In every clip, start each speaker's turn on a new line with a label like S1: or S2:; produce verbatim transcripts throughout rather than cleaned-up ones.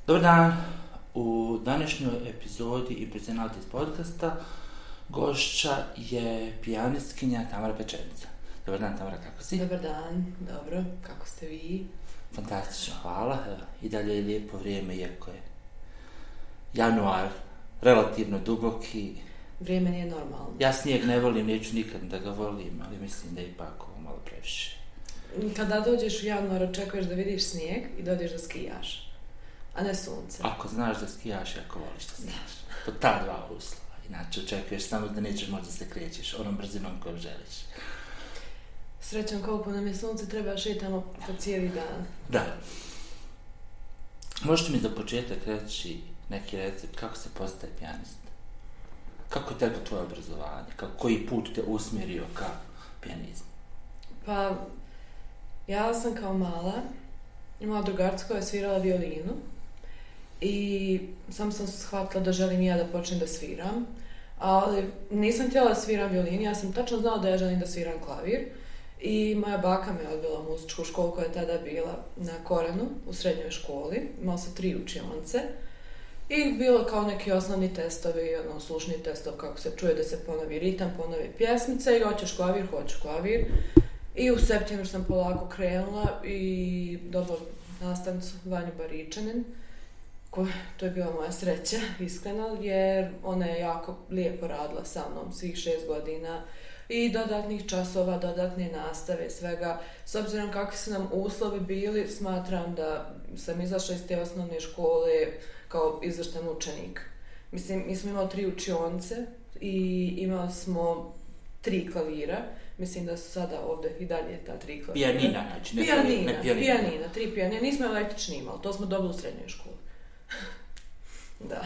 S1: Dobar dan, u današnjoj epizodi Impresionatis podcasta gošća je pijanistkinja Tamara Pečenica. Dobar dan, Tamara, kako si?
S2: Dobar dan, dobro, kako ste vi?
S1: Fantastično, hvala. Evo, i dalje je lijepo vrijeme, iako je januar relativno duboki.
S2: Vrijeme nije normalno.
S1: Ja snijeg ne volim, neću nikad da ga volim, ali mislim da je ipak ovo malo previše.
S2: Kada dođeš u januar, očekuješ da vidiš snijeg i dođeš da skijaš, a ne sunce.
S1: Ako znaš da skijaš i ako voliš da skijaš. Po ta dva uslova. Inače očekuješ samo da nećeš možda se krećeš onom brzinom koju želiš.
S2: Srećom koliko nam je sunce, treba šetamo po cijeli dan.
S1: Da. Možete mi za početak reći neki recept kako se postaje pijanist? Kako je teklo tvoje obrazovanje? Kako, koji put te usmjerio ka pijanizmu?
S2: Pa, ja sam kao mala imala drugarcu koja je svirala violinu i sam sam shvatila da želim ja da počnem da sviram, ali nisam htjela da sviram violin, ja sam tačno znala da ja želim da sviram klavir i moja baka me odvela u muzičku školu koja je tada bila na Koranu u srednjoj školi, imala sam tri učionice i bilo kao neki osnovni testovi, ono, slušni testov kako se čuje da se ponovi ritam, ponovi pjesmice i hoćeš klavir, hoću klavir. I u septembru sam polako krenula i dobila nastavnicu Vanju Baričanin, ko, to je bila moja sreća, iskreno, jer ona je jako lijepo radila sa mnom svih šest godina i dodatnih časova, dodatne nastave, svega. S obzirom kakvi su nam uslovi bili, smatram da sam izašla iz te osnovne škole kao izvrstan učenik. Mislim, mi smo imali tri učionice i imali smo tri klavira. Mislim da su sada ovdje i dalje ta tri klavira.
S1: Pijanina, znači, ne
S2: pijanina,
S1: ne pijanina.
S2: Pijanina, tri pijanina. Nismo električni imali, to smo dobili u srednjoj školi. Da.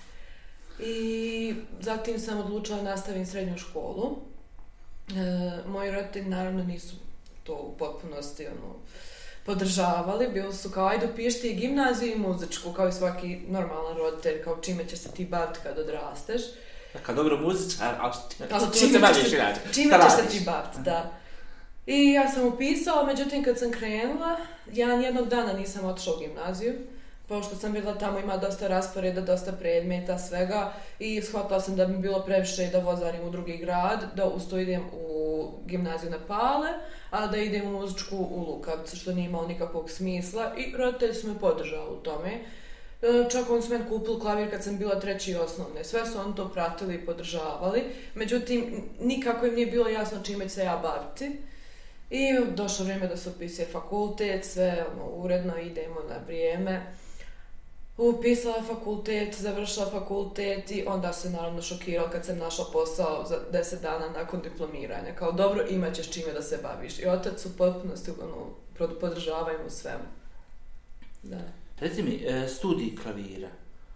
S2: I zatim sam odlučila nastaviti srednju školu. E, moji roditelji naravno nisu to u potpunosti ono, podržavali. Bili su kao, ajde upišti i gimnaziju i muzičku, kao i svaki normalan roditelj, kao čime će se ti baviti kad odrasteš.
S1: Kao dobro muzičar, ali
S2: čime se baviš i radi? Čime ćeš se ti baviti, da. I ja sam upisala, međutim kad sam krenula, ja nijednog dana nisam otišla u gimnaziju, pošto sam vidjela tamo ima dosta rasporeda, dosta predmeta, svega i shvatila sam da bi bilo previše da vozarim u drugi grad, da usto idem u gimnaziju na Pale, a da idem u muzičku u Lukavcu, što nije imalo nikakvog smisla i roditelji su me podržali u tome. Čak on su meni kupili klavir kad sam bila treći osnovne. Sve su oni to pratili i podržavali. Međutim, nikako im nije bilo jasno čime će se ja baviti. I došlo vrijeme da se upisuje fakultet, sve ono, uredno idemo na vrijeme. Upisala fakultet, završila fakultet i onda se naravno šokirala kad sam našla posao za deset dana nakon diplomiranja. Kao dobro, imat ćeš čime da se baviš. I otac u potpunosti ono, podržavaju u svemu. Da.
S1: Reci mi, studij klavira,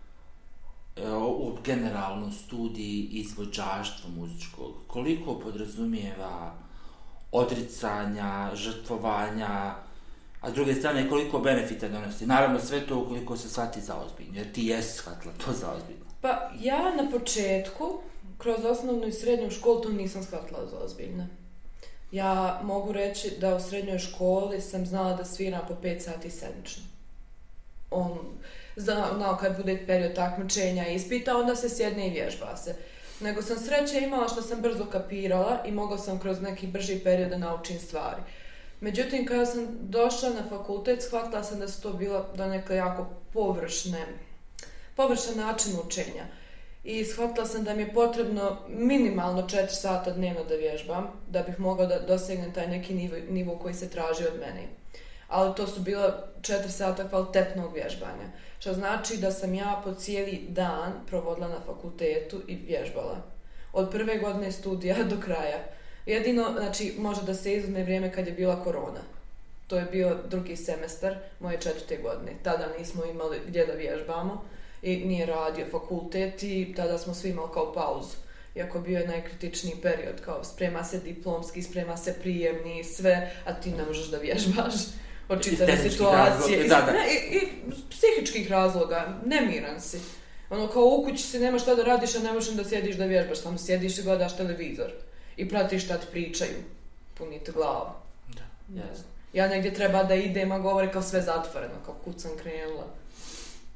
S1: u generalno studij izvođaštva muzičkog, koliko podrazumijeva odricanja, žrtvovanja, a s druge strane koliko benefita donosi? Naravno sve to ukoliko se shvati za ozbiljno, jer ti jesi shvatila to za ozbiljno.
S2: Pa ja na početku, kroz osnovnu i srednju školu, to nisam shvatila za ozbiljno. Ja mogu reći da u srednjoj školi sam znala da sviram po pet sati sedmično. On, znao kad bude period takmičenja i ispita, onda se sjedne i vježba se. Nego sam sreće imala što sam brzo kapirala i mogla sam kroz neki brži period da naučim stvari. Međutim, kada sam došla na fakultet, shvatila sam da su to bila donekle jako površne, površan način učenja. I shvatila sam da mi je potrebno minimalno četiri sata dnevno da vježbam, da bih mogla da dosegnem taj neki nivo, nivo koji se traži od mene. Ali to su bila četiri sata kvalitetnog vježbanja. Što znači da sam ja po cijeli dan provodila na fakultetu i vježbala. Od prve godine studija do kraja. Jedino, znači, može da se izuzme vrijeme kad je bila korona. To je bio drugi semestar moje četvrte godine. Tada nismo imali gdje da vježbamo i nije radio fakultet i tada smo svi imali kao pauzu. Iako bio je najkritičniji period, kao sprema se diplomski, sprema se prijemni, sve, a ti ne možeš da vježbaš. Od čitave situacije.
S1: Da, da.
S2: Ne, i, i psihičkih razloga, nemiran si. Ono, kao u kući si nema šta da radiš, a ne možeš da sjediš da vježbaš, samo sjediš i gledaš televizor. I pratiš šta ti pričaju. Punite glavu.
S1: Da, jasno.
S2: Ja negdje treba da idem, a govori kao sve zatvoreno, kao kud sam krenula.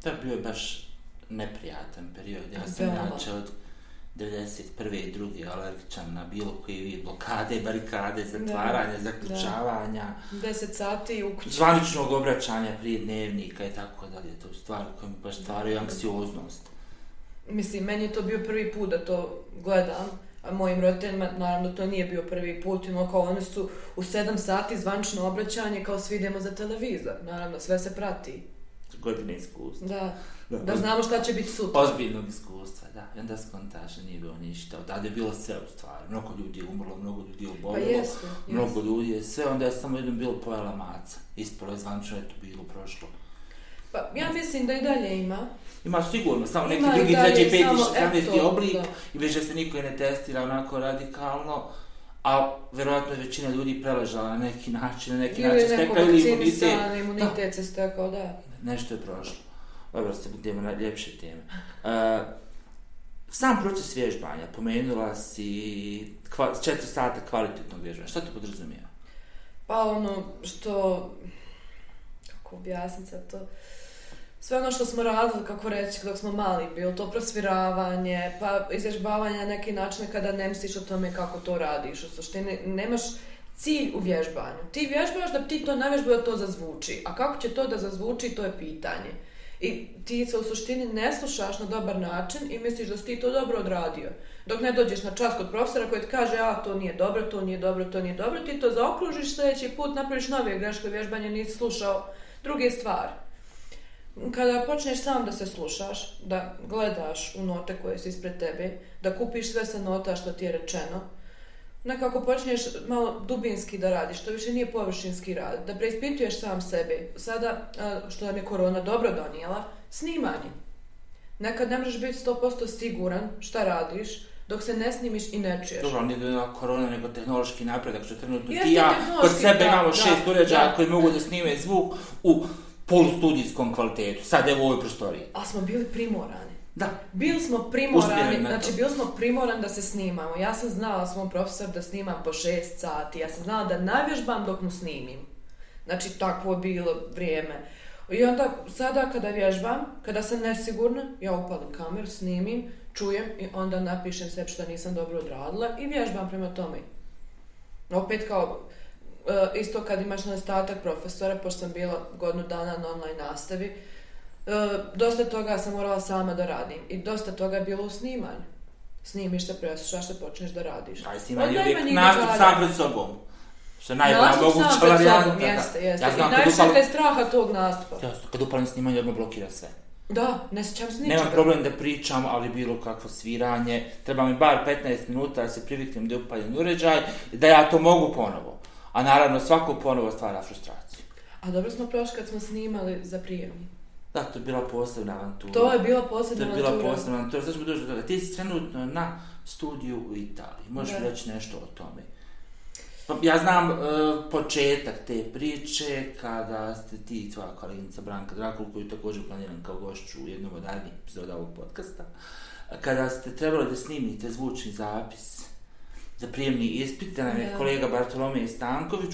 S1: To je bio baš neprijatan period. Ja sam inače od devedeset prve i druge alergičan na bilo koji vid blokade, barikade, zatvaranja, zaključavanja.
S2: Deset sati u kući.
S1: Zvaničnog obraćanja prije dnevnika i tako dalje. To je stvari koje mi baš stvaraju anksioznost.
S2: Mislim, meni je to bio prvi put da to gledam. A mojim roditeljima, naravno, to nije bio prvi put, no kao oni su u sedam sati zvanično obraćanje, kao svi idemo za televizor. Naravno, sve se prati.
S1: Godine iskustva.
S2: Da, da, da znamo šta će biti sutra.
S1: Ozbiljnog iskustva, da. I onda skontaš, nije bilo ništa. Odavde je bilo sve u stvari. Mnogo ljudi je umrlo, mnogo ljudi je obolilo.
S2: Pa jeste,
S1: mnogo
S2: jeste.
S1: ljudi je sve. Onda je samo jednom bilo pojela maca. Ispalo je zvanično, eto bilo, prošlo.
S2: Pa ja mislim da i dalje ima.
S1: Ima sigurno, samo neki
S2: ima
S1: drugi, treći, peti, šesnaesti
S2: eto,
S1: oblik
S2: da.
S1: i više se niko ne testira onako radikalno, a vjerojatno je većina ljudi preležala na neki način, na neki
S2: ili
S1: način stekla ili imunitet.
S2: Ili imunitet se stekao, da.
S1: Nešto je prošlo. Dobro, se budemo na ljepše teme. Uh, sam proces vježbanja, pomenula si kva, četiri sata kvalitetnog vježbanja. Šta to podrazumijeva?
S2: Pa ono što, kako objasniti sad to, sve ono što smo radili, kako reći, dok smo mali, bilo to prosviravanje, pa izvježbavanje na neki način kada ne misliš o tome kako to radiš. U suštini nemaš cilj u vježbanju. Ti vježbaš da ti to navježbu da to zazvuči, a kako će to da zazvuči, to je pitanje. I ti se u suštini ne slušaš na dobar način i misliš da si ti to dobro odradio. Dok ne dođeš na čas kod profesora koji ti kaže a to nije dobro, to nije dobro, to nije dobro, ti to zaokružiš, sljedeći put napraviš nove greške vježbanja, nisi slušao druge stvari. Kada počneš sam da se slušaš, da gledaš u note koje su ispred tebe, da kupiš sve sa nota što ti je rečeno, nekako počneš malo dubinski da radiš, to više nije površinski rad, da preispituješ sam sebe. Sada, što nam je korona dobro donijela, snimanje. Nekad ne možeš biti sto posto siguran šta radiš, dok se ne snimiš i ne čuješ.
S1: Dobro, nije donijela korona, nego tehnološki napredak, što trenutno
S2: Jeste,
S1: ti ja kod sebe
S2: da,
S1: imamo
S2: da,
S1: šest uređaja
S2: da.
S1: koji mogu da snime zvuk u polustudijskom kvalitetu. Sad evo u ovoj prostoriji.
S2: Ali smo bili primorani.
S1: Da.
S2: Bili smo primorani,
S1: Usmjereni
S2: znači bili smo primorani da se snimamo. Ja sam znala svom profesoru da snimam po šest sati, ja sam znala da navježbam dok mu snimim. Znači takvo je bilo vrijeme. I onda sada kada vježbam, kada sam nesigurna, ja upalim kameru, snimim, čujem i onda napišem sve što nisam dobro odradila i vježbam prema tome. Opet kao, isto kad imaš nedostatak profesora, pošto sam bila godinu dana na online nastavi, dosta toga sam morala sama da radim i dosta toga je bilo u snimanju. Snimiš se, preslušaš se, počneš da radiš.
S1: Aj, snimanje je uvijek nastup sam pred sobom. Što je najbolja moguća varijanta.
S2: Jeste, jeste.
S1: Ja znam,
S2: i najviše
S1: upali...
S2: te straha tog nastupa.
S1: Jasno, kad upalim snimanje odmah blokira sve.
S2: Da, ne sjećam se ničega.
S1: Nemam problem da pričam, ali bilo kakvo sviranje. Treba mi bar petnaest minuta da se priviknem da upalim uređaj, da ja to mogu ponovo. A naravno svako ponovo stvara frustraciju.
S2: A dobro smo prošli kad smo snimali za prijemni.
S1: Da, to je bila posebna avantura.
S2: To je bila posebna avantura.
S1: To je bila posebna avantura. Znači, došli do toga. Ti si trenutno na studiju u Italiji. Možeš
S2: da.
S1: reći nešto o tome? Pa, ja znam uh, početak te priče kada ste ti i tvoja koleginica Branka Drakul, koju također planiram kao gošću u jednom od radnjih epizoda ovog podcasta, kada ste trebali da snimite zvučni zapis za prijemni ispit, da nam je kolega Bartolomej Stanković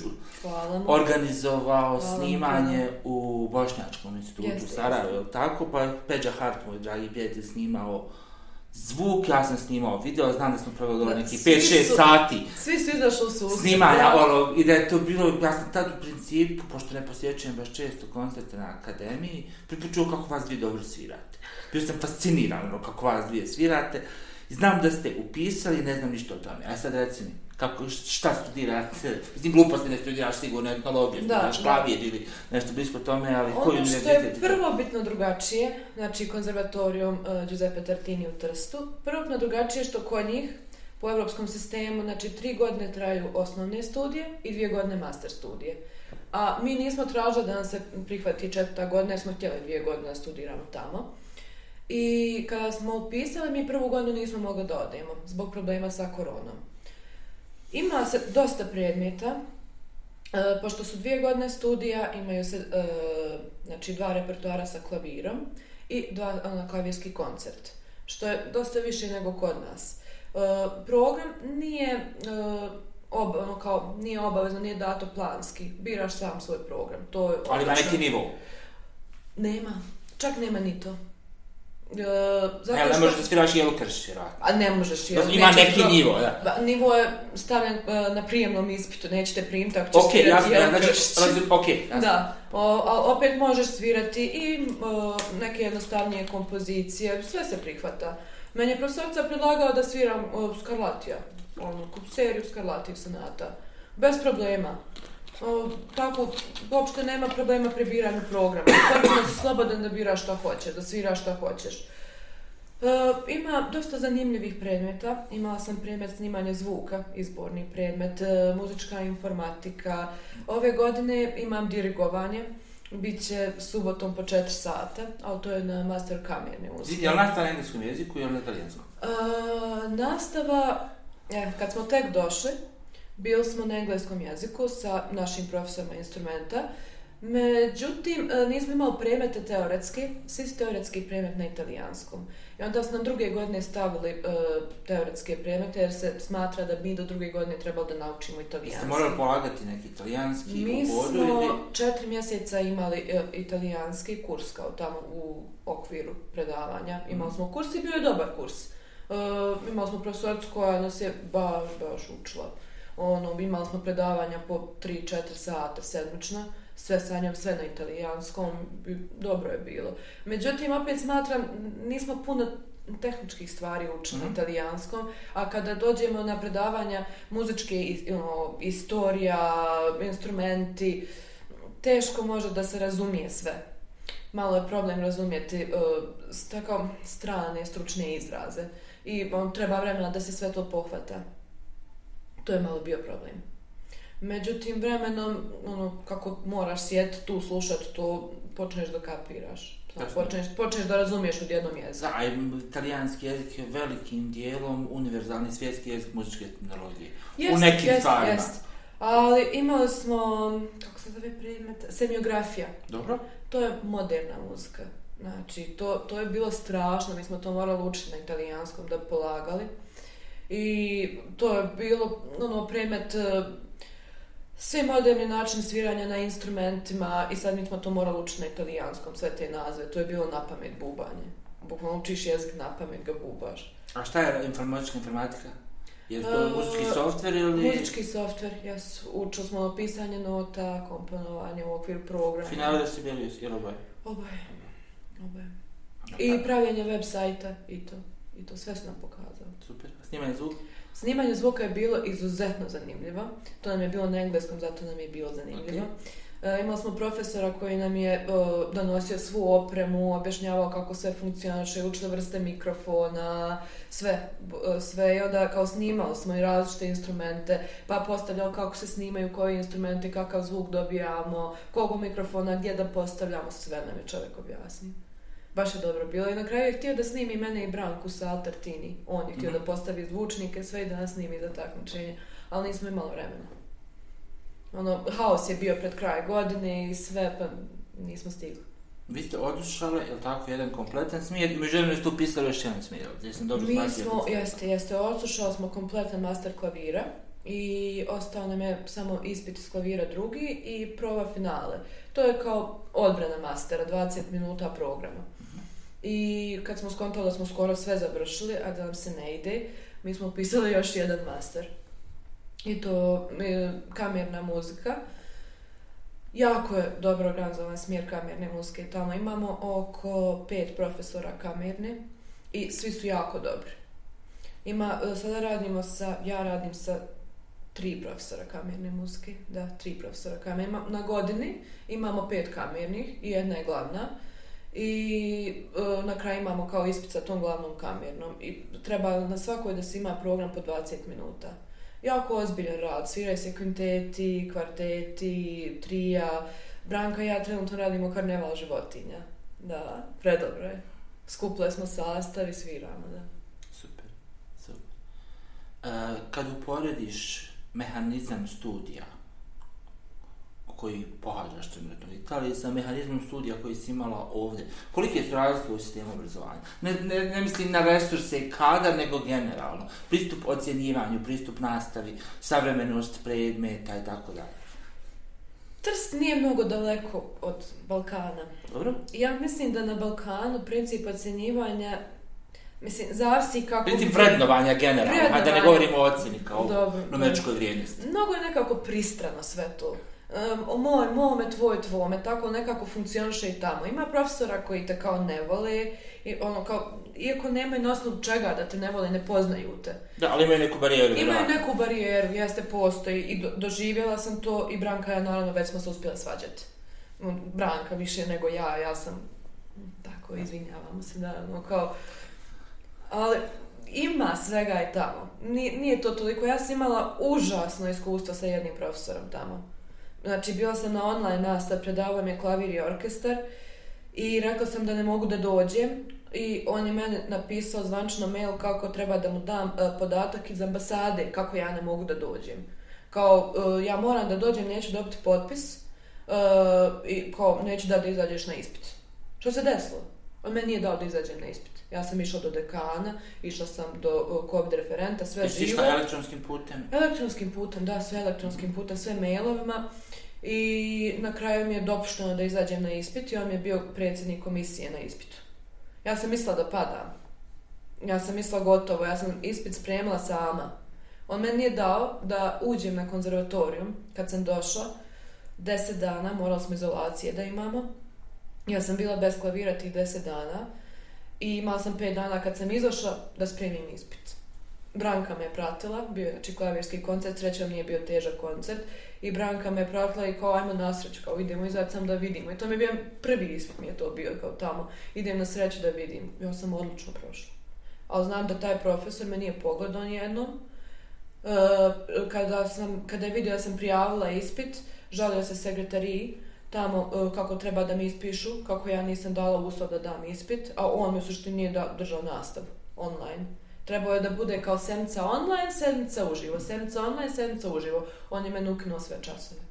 S1: organizovao Hvala snimanje vam. U Bošnjačkom institutu u Sarajevu, tako, pa Peđa Hart, moj dragi prijatelj, snimao zvuk, ja sam snimao video, znam da smo proveli neki pet šest sati
S2: svi su izašli u susret
S1: snimanja, ono, i da je to bilo, ja sam tad u principu, pošto ne posjećujem baš često koncerte na akademiji, pripočuo kako vas dvije dobro svirate. Bio sam fasciniran, ono, kako vas dvije svirate. Znam da ste upisali, ne znam ništa o tome. A sad reci mi, kako, šta studirate? Mislim, gluposti ne studiraš sigurno etnologiju, studiraš klavir ili nešto blisko tome, ali koji univerzitet?
S2: Ono što je prvobitno drugačije, znači konzervatorijum uh, Giuseppe Tartini u Trstu, prvobitno drugačije što kod njih po europskom sistemu, znači tri godine traju osnovne studije i dvije godine master studije. A mi nismo tražili da nam se prihvati četvrta godina, jer smo htjeli dvije godine da studiramo tamo. I kada smo upisali, mi prvu godinu nismo mogli da odemo, zbog problema sa koronom. Ima se dosta predmeta, e, pošto su dvije godine studija, imaju se e, znači dva repertoara sa klavirom i dva ono, klavirski koncert, što je dosta više nego kod nas. E, program nije, e, ob, ono, kao, nije obavezno, nije dato planski, biraš sam svoj program. To je
S1: ali na neki nivo?
S2: Nema. Čak nema ni to. Uh,
S1: zato ja, ne što... možeš da sviraš jelu krš, vjerojatno.
S2: A ne možeš jelu.
S1: Ima neki pro... nivo, da.
S2: Ba, nivo je stavljen uh, na prijemnom ispitu, nećete primiti ako ćeš
S1: okay,
S2: svirati jelu
S1: znači,
S2: krš.
S1: Razum, ok, jasno.
S2: Da, o, ali opet možeš svirati i o, neke jednostavnije kompozicije, sve se prihvata. Meni je profesorica predlagao da sviram o, Scarlattija, onu seriju Scarlattijih sonata. Bez problema. O, tako, uopšte nema problema pri biranju programa. Potpuno si slobodan da biraš šta hoćeš, da sviraš šta hoćeš. E, ima dosta zanimljivih predmeta. Imala sam predmet snimanja zvuka, izborni predmet, e, muzička informatika. Ove godine imam dirigovanje. Biće subotom po četiri sata, ali to je na master kamerne muzike.
S1: Je li nastava na engleskom jeziku ili na italijanskom?
S2: E, nastava, je, kad smo tek došli, bili smo na engleskom jeziku sa našim profesorima instrumenta, međutim nismo imali predmete teoretski, svi su teoretski predmet na italijanskom. I onda su nam druge godine stavili uh, teoretske predmete jer se smatra da mi do druge godine trebali da naučimo italijanski.
S1: Ste morali polagati neki italijanski
S2: mi
S1: u vodu?
S2: Mi smo
S1: ili...
S2: četiri mjeseca imali uh, italijanski kurs kao tamo u okviru predavanja. Imali smo kurs i bio je dobar kurs. Uh, imali smo profesoricu koja nas je baš, baš učila. Ono, imali smo predavanja po tri četiri sata sedmično, sve sa njom, sve na italijanskom, dobro je bilo. Međutim, opet smatram, nismo puno tehničkih stvari učili mm-hmm. italijanskom, a kada dođemo na predavanja muzičke ono, istorija, instrumenti, teško može da se razumije sve. Malo je problem razumjeti uh, tako strane, stručne izraze i on, treba vremena da se sve to pohvata. To je malo bio problem. Međutim, vremenom, ono, kako moraš sjediti tu, slušati to, počneš da kapiraš. Počneš, počneš da razumiješ od jednom jeziku.
S1: Da, italijanski jezik je velikim dijelom univerzalni svjetski jezik muzičke tehnologije.
S2: Jest,
S1: u nekim
S2: jest,
S1: stvarima.
S2: Jest. Ali imali smo, kako se zove predmet, semiografija.
S1: Dobro.
S2: To je moderna muzika. Znači, to, to je bilo strašno, mi smo to morali učiti na italijanskom da polagali. I to je bilo ono, predmet svi moderni način sviranja na instrumentima i sad mi smo to morali učiti na italijanskom, sve te nazve. To je bilo na pamet bubanje. Bukvalno učiš jezik na pamet ga bubaš.
S1: A šta je informatička informatika? Je to uh, muzički softver ili...
S2: Muzički softver, jes. Učili smo pisanje nota, komponovanje u okviru programa.
S1: Finale da si bili ili obaj?
S2: Obaj. Obaj. I pravljenje web sajta i to. I to sve su nam pokazali.
S1: Super. A snimanje zvuka?
S2: Snimanje zvuka je bilo izuzetno zanimljivo. To nam je bilo na engleskom, zato nam je bilo zanimljivo. Okay. E, imali smo profesora koji nam je o, donosio svu opremu, objašnjavao kako sve funkcioniše, učili vrste mikrofona, sve. sve. I onda kao snimali smo i različite instrumente, pa postavljao kako se snimaju, koji instrumenti, kakav zvuk dobijamo, koliko mikrofona, gdje da postavljamo, sve nam je čovjek objasnio. Baš je dobro bilo i na kraju je htio da snimi mene i Branku sa Altartini. On je htio mm-hmm. da postavi zvučnike, sve i da nas snimi za takmičenje, ali nismo imali vremena. Ono, haos je bio pred kraj godine i sve, pa nismo stigli.
S1: Vi ste odušali, je li tako, jedan kompletan smjer i međutim ste upisali još jedan smjer, gdje sam dobro
S2: Mi smo, jeste, jeste, odslušali smo kompletan master klavira i ostao nam je samo ispit iz klavira drugi i prova finale. To je kao odbrana mastera, dvadeset minuta programa. I kad smo skontali da smo skoro sve završili, a da nam se ne ide, mi smo upisali još jedan master. I to e, kamerna muzika. Jako je dobro organizovan smjer kamerne muzike. Tamo imamo oko pet profesora kamerne i svi su jako dobri. Ima, sada radimo sa, ja radim sa tri profesora kamerne muzike. Da, tri profesora kamerne. Na godini imamo pet kamernih i jedna je glavna. I e, na kraju imamo kao ispit sa tom glavnom kamernom i treba na svakoj da se ima program po dvadeset minuta. Jako ozbiljan rad, sviraju se kvinteti, kvarteti, trija. Branka i ja trenutno radimo karneval životinja. Da, predobro je. Skupile smo sastav i sviramo, da.
S1: Super, super. E, kad uporediš mehanizam studija koji pohađaš trenutno u Italiji sa mehanizmom studija koji si imala ovdje. Kolike su razlike u sistemu obrazovanja? Ne, ne, ne mislim na resurse i kadar, nego generalno. Pristup ocjenjivanju, pristup nastavi, savremenost predmeta i tako dalje.
S2: Trst nije mnogo daleko od Balkana.
S1: Dobro.
S2: Ja mislim da na Balkanu princip ocjenjivanja, mislim, zavisi kako...
S1: Princip vrednovanja generalno, a da ne govorimo o ocjeni kao numeričkoj vrijednosti.
S2: Mnogo je nekako pristrano sve to. Um, moj, mome, tvoj, tvome, tako nekako funkcioniše i tamo. Ima profesora koji te kao ne vole, i ono kao, iako nemaju na osnovu čega da te ne vole, ne poznaju te.
S1: Da, ali imaju neku barijeru.
S2: Imaju neku barijeru, jeste, postoji. I do, doživjela sam to i Branka, ja naravno već smo se uspjela svađati. Branka više nego ja, ja sam, tako, izvinjavamo se, naravno, kao... Ali ima svega i tamo. Nije, nije to toliko. Ja sam imala užasno iskustvo sa jednim profesorom tamo. Znači, bila sam na online nastav, predavao mi je klavir i orkestar i rekla sam da ne mogu da dođem i on je meni napisao zvanično mail kako treba da mu dam uh, podatak iz ambasade, kako ja ne mogu da dođem. Kao, uh, ja moram da dođem, neću dobiti potpis uh, i kao, neću da da izađeš na ispit. Što se desilo? On meni nije dao da izađem na ispit. Ja sam išla do dekana, išla sam do uh, COVID referenta, sve živo.
S1: Jesi išla elektronskim putem?
S2: Elektronskim putem, da, sve elektronskim putem, sve mailovima. I na kraju mi je dopušteno da izađem na ispit i on mi je bio predsjednik komisije na ispitu. Ja sam mislila da padam. Ja sam mislila gotovo, ja sam ispit spremila sama. On meni nije dao da uđem na konzervatorijum. Kad sam došla, deset dana, morali smo izolacije da imamo. Ja sam bila bez klavira tih deset dana i imala sam pet dana kad sam izašla da spremim ispit. Branka me je pratila, bio je znači klavirski koncert, srećom nije bio težak koncert i Branka me je pratila i kao ajmo na sreću, kao idemo izaći sam da vidimo. I to mi je bio prvi ispit, mi je to bio kao tamo, idem na sreću da vidim. Ja sam odlično prošla. Ali znam da taj profesor me nije pogledao nijednom. E, kada, sam, kada je vidio da sam prijavila ispit, žalio se sekretariji tamo e, kako treba da mi ispišu, kako ja nisam dala uslov da dam ispit, a on mi u suštini nije da, držao nastav online. Trebao je da bude kao sedmica online, sedmica uživo, sedmica online, sedmica uživo. On je meni ukinuo sve časove.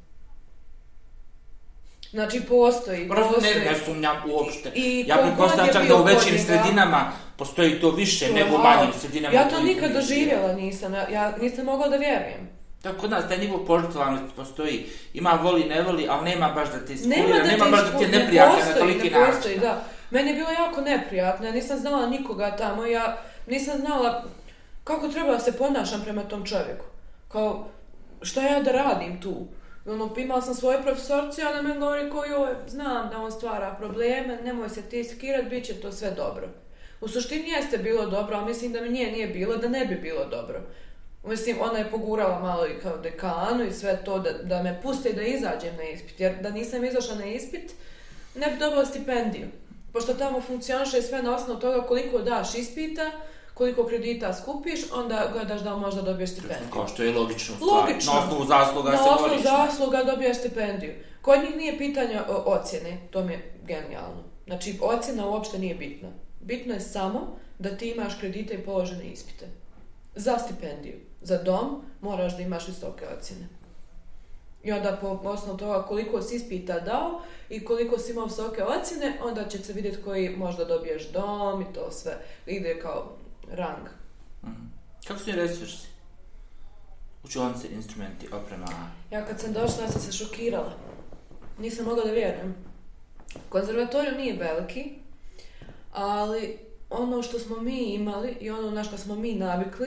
S2: Znači, postoji,
S1: Prosto
S2: postoji.
S1: Ne, ne sumnjam uopšte.
S2: I
S1: ja pretpostavljam čak da u većim njega, sredinama postoji to više to nego u manjim sredinama.
S2: Ja to nikad doživjela nisam, ja, ja nisam mogla da vjerujem.
S1: Tako kod nas taj nivo požrtvovanosti postoji. Ima voli, ne voli, ali nema baš da te iskulira,
S2: nema, da
S1: nema
S2: te
S1: baš da ti je neprijatno na toliki način.
S2: Postoji, da. Meni je bilo jako neprijatno, ja nisam znala nikoga tamo, ja nisam znala kako treba da se ponašam prema tom čovjeku. Kao, šta ja da radim tu? Ono, imala sam svoje profesorci, ona me govori kao, joj, znam da on stvara probleme, nemoj se ti skirat, bit će to sve dobro. U suštini jeste bilo dobro, ali mislim da mi nije nije bilo, da ne bi bilo dobro. Mislim, ona je pogurala malo i kao dekanu i sve to, da, da me puste i da izađem na ispit. Jer da nisam izašla na ispit, ne bi dobila stipendiju. Pošto tamo funkcioniše sve na osnovu toga koliko daš ispita, koliko kredita skupiš, onda gledaš da možda dobiješ stipendiju.
S1: Kao što je logično.
S2: Logično.
S1: Na osnovu zasluga
S2: na
S1: se
S2: osnovu
S1: voliš.
S2: zasluga dobiješ stipendiju. Kod njih nije pitanje ocjene, to mi je genijalno. Znači, ocjena uopšte nije bitna. Bitno je samo da ti imaš kredite i položene ispite. Za stipendiju. Za dom moraš da imaš visoke ocjene. I onda po osnovu toga koliko si ispita dao i koliko si imao visoke ocjene, onda će se vidjeti koji možda dobiješ dom i to sve. Ide kao rang.
S1: Mm-hmm. Kako su resursi? Učionice, instrumenti, oprema?
S2: Ja kad sam došla, ja sam se šokirala. Nisam mogla da vjerujem. Konzervatorij nije veliki, ali ono što smo mi imali i ono na što smo mi navikli,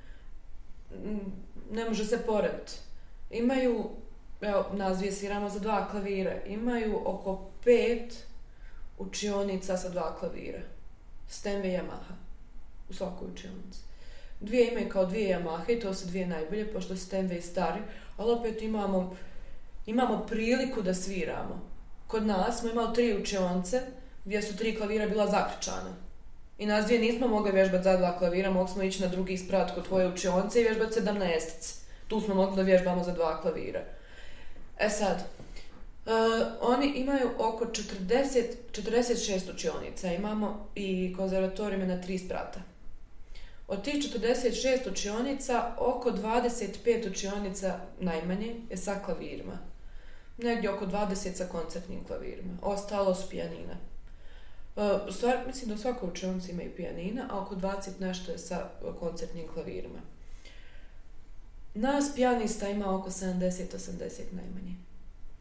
S2: ne može se porediti. Imaju, evo, nas dvije sviramo za dva klavira, imaju oko pet učionica sa dva klavira. Steinway i Yamaha. U svakoj učionici. Dvije imaju kao dvije Yamahe i to su dvije najbolje, pošto su Steinway stari, ali opet imamo, imamo priliku da sviramo. Kod nas smo imali tri učionice, gdje su tri klavira bila zaključana. I nas dvije nismo mogli vježbati za dva klavira, mogli smo ići na drugi sprat kod tvoje učionice i vježbati sedamnaestice. Tu smo mogli da vježbamo za dva klavira. E sad, uh, oni imaju oko četrdeset, četrdeset šest učionica, imamo i konzervatorije na tri sprata. Od tih četrdeset šest učionica, oko dvadeset pet učionica najmanje je sa klavirima. Negdje oko dvadeset sa koncertnim klavirima. Ostalo su pijanina. Uh, stvar, mislim da u svakoj učionici imaju pijanina, a oko dvadeset nešto je sa koncertnim klavirima. Nas pijanista ima oko sedamdeset osamdeset najmanje.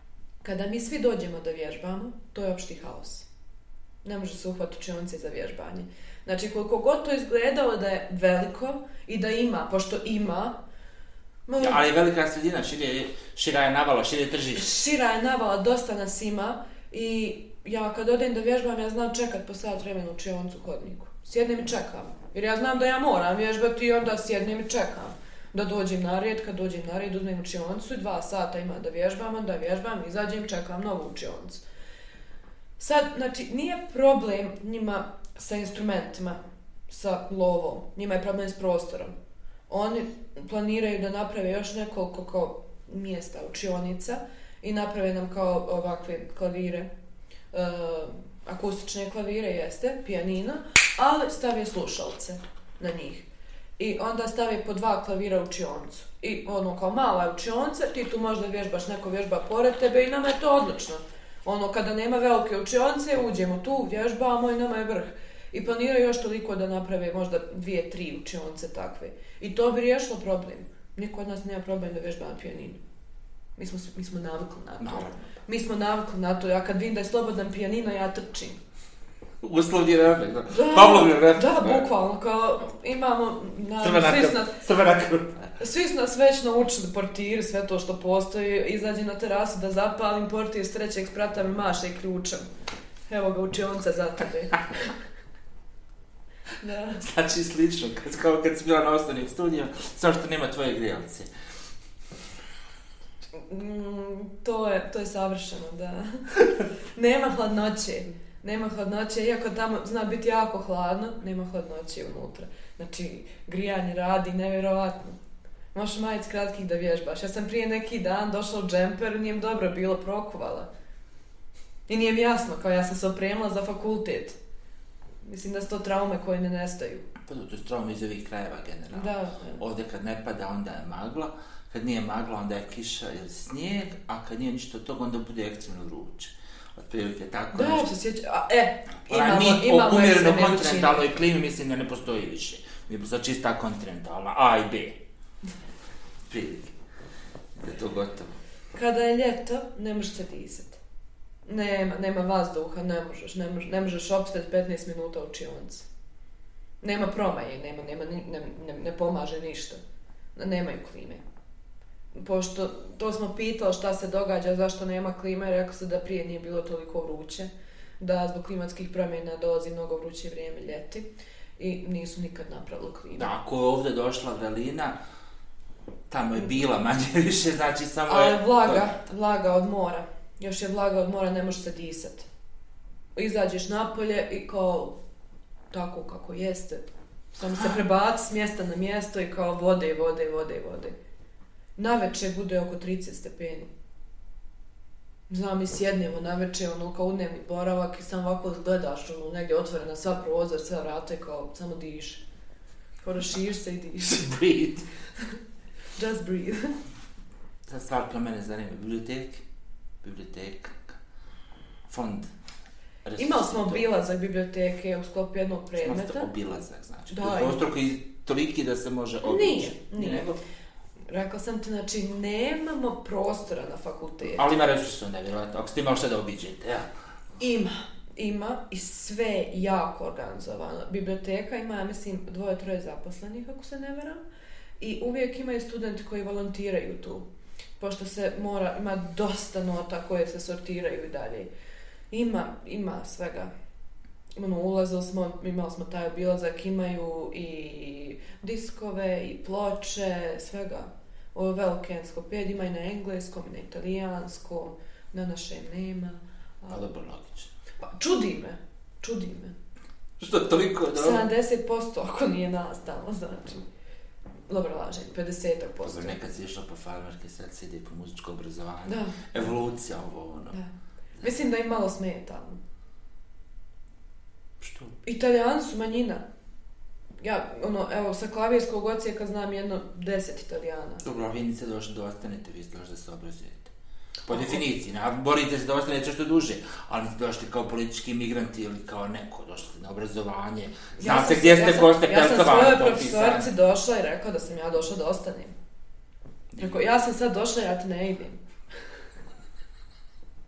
S2: Kada mi svi dođemo da vježbamo, to je opšti haos. Ne može se uhvatiti učionice za vježbanje. Znači, koliko god to izgledalo da je veliko i da ima, pošto ima...
S1: No, ja, ali velika sredina, šire, šira je navala, šire tržište.
S2: Šira je navala, dosta nas ima i ja kad odem da vježbam, ja znam čekat po sat vremena u učionicu hodniku. Sjednem i čekam. Jer ja znam da ja moram vježbati i onda sjednem i čekam. Da dođem na red, kad dođem na red, uzmem učionicu i dva sata ima da vježbam, onda vježbam, izađem, čekam novu učionicu. Sad, znači, nije problem njima sa instrumentima, sa lovom, njima je problem s prostorom. Oni planiraju da naprave još nekoliko kao mjesta učionica i naprave nam kao ovakve klavire, uh, akustične klavire, jeste, pijanina, ali stave slušalce na njih. I onda stave po dva klavira u učionicu. I ono kao mala je učionica, ti tu možda vježbaš, neko vježba pored tebe i nama je to odlično. Ono, kada nema velike učionice, uđemo tu, vježbamo i nama je vrh. I planiraju još toliko da naprave možda dvije, tri učionice takve. I to bi riješilo problem. Niko od nas nema problem da vježba na pijaninu. Mi smo, mi smo navikli na to.
S1: Naravno.
S2: Mi smo navikli na to. Ja kad vidim da je slobodan pijanino, ja trčim.
S1: Uslovni refleks, da. Pavlovni refleks.
S2: Da, bukvalno, kao imamo...
S1: Crvena krv.
S2: Svi su nas već naučili portiri, sve to što postoji. Izađe na terasu da zapalim, portir s trećeg sprata mi maše i ključem. Evo ga, učionica za tebe. Da.
S1: Znači slično, kad, kao kad si bila na osnovnim studijama, samo što nema tvoje grijalice.
S2: Mm, to je, to je savršeno, da. Nema hladnoće. Nema hladnoće, iako tamo zna biti jako hladno, nema hladnoće unutra. Znači, grijanje radi nevjerovatno. Možeš majic kratkih da vježbaš. Ja sam prije neki dan došla u džemper, nije mi dobro bilo, prokuvala. I nije mi jasno, kao ja sam se opremila za fakultet. Mislim da su to traume koje ne nestaju.
S1: Pa to su traume iz ovih krajeva generalno.
S2: Da, da.
S1: Ovdje kad ne pada, onda je magla. Kad nije magla, onda je kiša ili snijeg. A kad nije ništa od toga, onda bude ekstremno vruće. Otprilike tako.
S2: Da,
S1: nešto.
S2: se sjeća. A, e, imamo,
S1: mi
S2: imamo
S1: po umjereno kontinentalnoj klimi mislim da ne postoji više. Mi je sad čista kontinentalna, A i B. Otprilike. Da je to gotovo.
S2: Kada je ljeto, ne možeš se disati. Nema, nema vazduha, ne možeš, ne možeš, ne možeš opstati petnaest minuta u učionici. Nema promaje, nema, nema, ne, ne, ne pomaže ništa. Nemaju klime. Pošto to smo pitali šta se događa, zašto nema klime, rekao se da prije nije bilo toliko vruće, da zbog klimatskih promjena dolazi mnogo vruće vrijeme ljeti i nisu nikad napravili klimu.
S1: Da, ako je ovdje došla vrelina, tamo je bila manje više, znači samo je...
S2: Ali vlaga, vlaga od mora. Još je vlaga od mora, ne možeš se disati. Izađeš napolje i kao tako kako jeste. Samo se prebaci s mjesta na mjesto i kao vode, vode, vode, vode. Navečer bude oko trideset stepeni. Znam, mi sjednemo navečer, ono kao u dnevni boravak i sam ovako gledaš, ono negdje otvorena sva prozor, sve vrata i kao samo diš. Kao raširiš se i diš.
S1: Breathe.
S2: Just breathe.
S1: Sad stvar koja mene zanima, biblioteke. Biblioteka. Fond.
S2: Imali smo obilazak biblioteke u sklopu jednog predmeta.
S1: Smo obilazak, znači.
S2: Da,
S1: prostor i toliki da se može obići.
S2: Nije, nije. Nego... Rekla sam ti, znači, nemamo prostora na fakultetu.
S1: Ali ima resursa, nevjerojatno, ako ste imali šta da obiđete, ja.
S2: Ima, ima i sve jako organizovano. Biblioteka ima, ja mislim, dvoje, troje zaposlenih, ako se ne veram. I uvijek imaju studenti koji volontiraju tu. Pošto se mora, ima dosta nota koje se sortiraju i dalje. Ima, ima svega. Ono, ulazili smo, imali smo taj obilazak, imaju i diskove, i ploče, svega. Ovo velike encyklopedije ima i na engleskom, i na italijanskom, na našem nema.
S1: A dobro, logično.
S2: Pa, čudi me, čudi me.
S1: Što, toliko? Da...
S2: sedamdeset posto ako nije nas tamo, znači. Dobro lažem, pedeset posto.
S1: Dobro, nekad si išla po farmerke, sad si ide po muzičko obrazovanje.
S2: Da.
S1: Evolucija, ovo, ono.
S2: Da. Mislim da im malo smeta.
S1: Što?
S2: Italijani su manjina. Ja, ono, evo, sa klavirskog ocijeka znam jedno deset Italijana.
S1: Dobro, a vi niste došli da ostanete, vi ste došli da se obrazujete. Po definiciji, ne, borite se da ostanete što duže, ali niste došli kao politički imigranti ili kao neko, došli ste na obrazovanje. Znam
S2: ja
S1: se gdje ste, ko ste
S2: pelkovani. Ja sam svojoj profesorici
S1: pisani.
S2: došla i rekao da sam ja došla da ostanem. Rekao, ja sam sad došla, ja ti ne idem.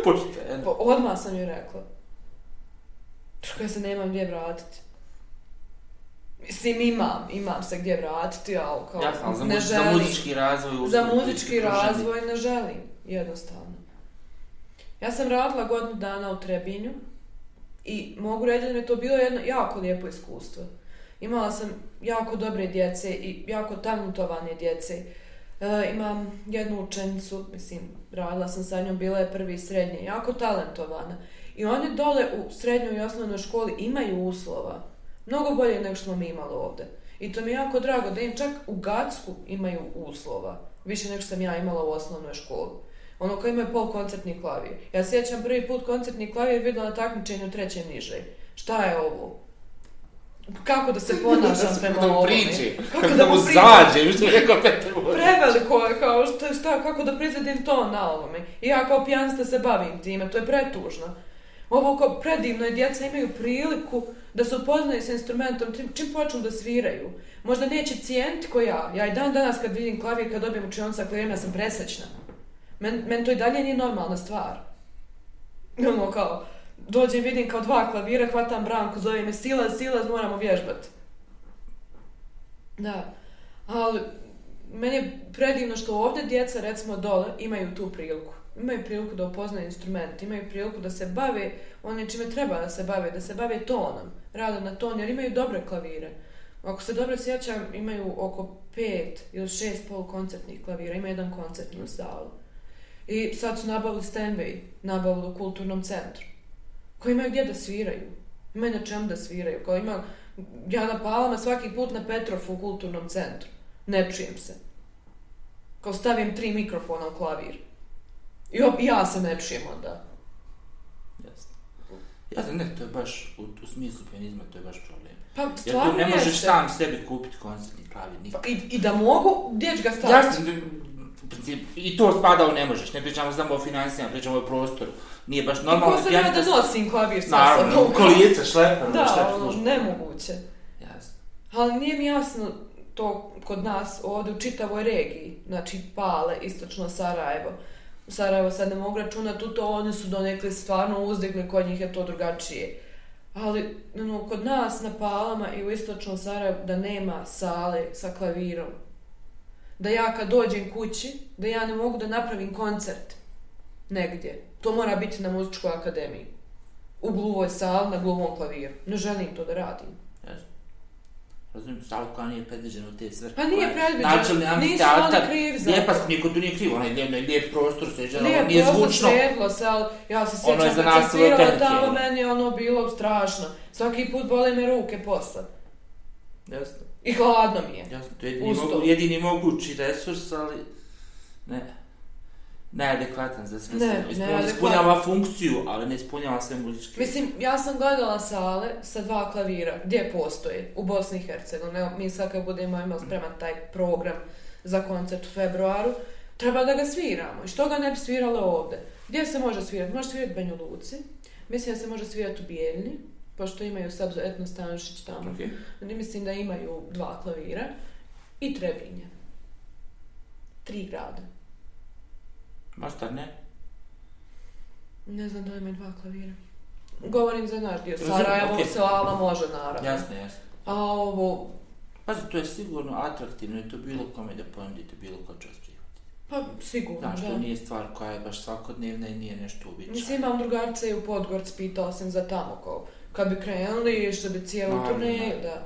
S1: Pošteno.
S2: Odmah sam joj rekla. Što se nemam gdje vratiti. Mislim, imam, imam se gdje vratiti, ali kao
S1: Jasno, za,
S2: ne
S1: muzi-
S2: želim.
S1: za muzički razvoj.
S2: Za muzički razvoj ne želim, jednostavno. Ja sam radila godinu dana u Trebinju i mogu reći da mi je to bilo jedno jako lijepo iskustvo. Imala sam jako dobre djece i jako talentovane djece. E, imam jednu učenicu, mislim, radila sam sa njom, bila je prvi i srednje, jako talentovana. I oni dole u srednjoj i osnovnoj školi imaju uslova. Mnogo bolje nego što smo mi imali ovdje. I to mi je jako drago da im čak u Gacku imaju uslova. Više nego što sam ja imala u osnovnoj školi. Ono koji imaju polkoncertni klavir. Ja sjećam prvi put koncertni klavir vidjela na takmičenju trećem niže. Šta je ovo? Kako da se ponašam prema ovome?
S1: Kako da mu zađe, što je rekao Petar.
S2: Preveliko je, kao šta, šta, kako da prizadim to na ovome. I ja kao pijanista se bavim time, to je pretužno. Ovo kao predivno je, djeca imaju priliku da se upoznaju s instrumentom čim počnu da sviraju. Možda neće cijeniti ko ja. Ja i dan danas kad vidim klavir, kad dobijem učionica sa klavirom, ja sam presrećna. Meni men to i dalje nije normalna stvar. Ono kao, dođem, vidim kao dva klavira, hvatam Branku, zove me Silaz, Silaz, moramo vježbati. Da, ali meni je predivno što ovdje djeca, recimo dole, imaju tu priliku. Imaju priliku da upoznaju instrument, imaju priliku da se bave onim čime treba da se bave, da se bave tonom, rade na ton, jer imaju dobre klavire. Ako se dobro sjećam, imaju oko pet ili šest polukoncertnih klavira, ima jedan koncertni u salu. I sad su nabavili Steinway, nabavili u kulturnom centru, koji imaju gdje da sviraju, imaju na čemu da sviraju, kao ima, ja na Palama svaki put na Petrofu u kulturnom centru, ne čujem se, kao stavim tri mikrofona u klavir. I op, ja se ne čujem onda.
S1: Jasno. Jasno, ne, to je baš, u, u smislu pijanizma to je baš problem.
S2: Pa,
S1: jer tu ne možeš se... sam sebi kupiti koncertni klavir.
S2: Pa, i, I da mogu, gdje ću ga staviti?
S1: Jasno, i to spada u ne možeš, ne pričamo samo o financijama, pričamo o prostoru. Nije baš normalno.
S2: I ko sam ja da nosim klavir sa
S1: sobom? Naravno, kolice, šleper,
S2: da,
S1: šleper
S2: ono, nemoguće.
S1: Jasno.
S2: Ali nije mi jasno to kod nas ovdje u čitavoj regiji, znači Pale, istočno Sarajevo. Sarajevo sad ne mogu računati u to, oni su donekli stvarno uzdigli, kod njih je to drugačije. Ali no, kod nas na Palama i u istočnom Sarajevu da nema sale sa klavirom. Da ja kad dođem kući, da ja ne mogu da napravim koncert negdje. To mora biti na muzičkoj akademiji. U gluvoj sali, na gluvom klaviru. Ne želim to da radim.
S1: Jasno. Razumijem, salu koja nije predviđena u te svrhe.
S2: Pa nije predviđena, nisu oni krivi za to.
S1: Lijepa, niko tu nije krivo, onaj lijep, lijep prostor sređeno,
S2: lijep
S1: nije zvučno.
S2: Lijep prostor sredilo se, ali ja se sjećam
S1: ono
S2: kad sam svirala tamo, meni je ono bilo strašno. Svaki put bole me ruke posle.
S1: Jasno.
S2: I hladno mi je.
S1: Jasno, to je jedini, mogu, jedini mogući resurs, ali ne, neadekvatan za sve.
S2: Ne,
S1: ne ispunjava funkciju, ali ne ispunjava sve muzičke.
S2: Mislim, ja sam gledala sale sa dva klavira, gdje postoje, u Bosni i Hercegovini. Mi sad kad budemo imali spreman taj program za koncert u februaru, treba da ga sviramo. I što ga ne bi sviralo ovdje? Gdje se može svirati? Može svirati u Banja Luci, mislim da se može svirati u Bijeljni, pošto imaju sad Etno Stanišić tamo. Okay. Mislim da imaju dva klavira. I Trebinje. Tri grada.
S1: Mostar ne?
S2: Ne znam da imaju dva klavira. Govorim za naš dio. Sarajevo okay. se Ala može, naravno.
S1: Jasno, jasno.
S2: A ovo...
S1: Pazi, to je sigurno atraktivno i to bilo kome da ponudite, bilo ko će vas prihvatiti.
S2: Pa, sigurno,
S1: znaš,
S2: da.
S1: to nije stvar koja je baš svakodnevna i nije nešto uobičajeno.
S2: Mislim, imam drugarce i u Podgorc, pitala sam za tamo, kao, kad bi krenuli, što bi cijelu turneju, da.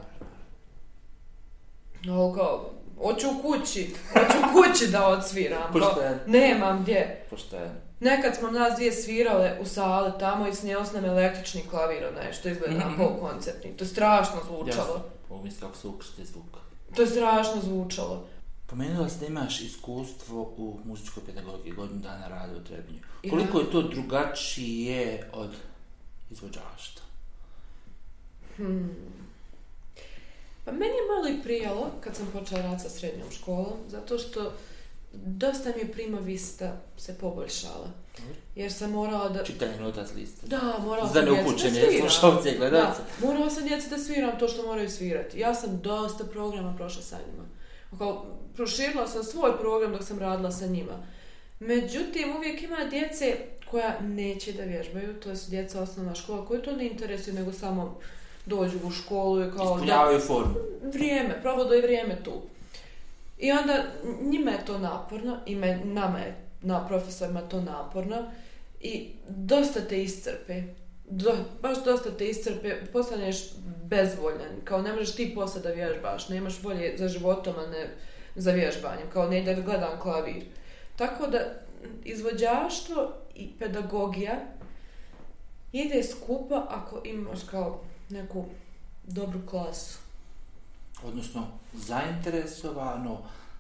S2: Ovo kao, hoću u kući, hoću u kući da odsviram.
S1: Pošten.
S2: Nemam gdje.
S1: Pošten.
S2: Nekad smo nas dvije svirale u sali tamo i snijeli s nam električni klavir, nešto izgleda mm-hmm. na polukoncertni. To je strašno zvučalo.
S1: Jasno, pomisli kako se ukršte zvuk.
S2: To je strašno zvučalo.
S1: Pomenula si da imaš iskustvo u muzičkoj pedagogiji, godinu dana rada u Trebinju. Koliko je to drugačije od izvođaštva?
S2: Hmm. Pa meni je malo i prijalo kad sam počela raditi sa srednjom školom, zato što dosta mi je prima vista se poboljšala. Jer sam morala da...
S1: Čitanje nota s liste.
S2: Da, morala
S1: sam djeci da sviram. Slušalce i gledalce.
S2: Da, morala sam djeci da sviram to što moraju svirati. Ja sam dosta programa prošla sa njima. Kao, proširila sam svoj program dok sam radila sa njima. Međutim, uvijek ima djece koja neće da vježbaju, to su djeca osnovna škola koje to ne interesuje, nego samo dođu u školu i kao
S1: ispunjavaju formu.
S2: Vrijeme, provode i vrijeme tu. I onda njima je to naporno, i me, nama je, na profesorima to naporno i dosta te iscrpe. Do, baš dosta te iscrpe, postaneš bezvoljan, kao ne možeš ti posle da vježbaš, nemaš volje za životom, a ne za vježbanjem, kao ne da gledam klavir. Tako da izvođaštvo i pedagogija ide skupa ako imaš kao neku dobru klasu.
S1: Odnosno, zainteresovano,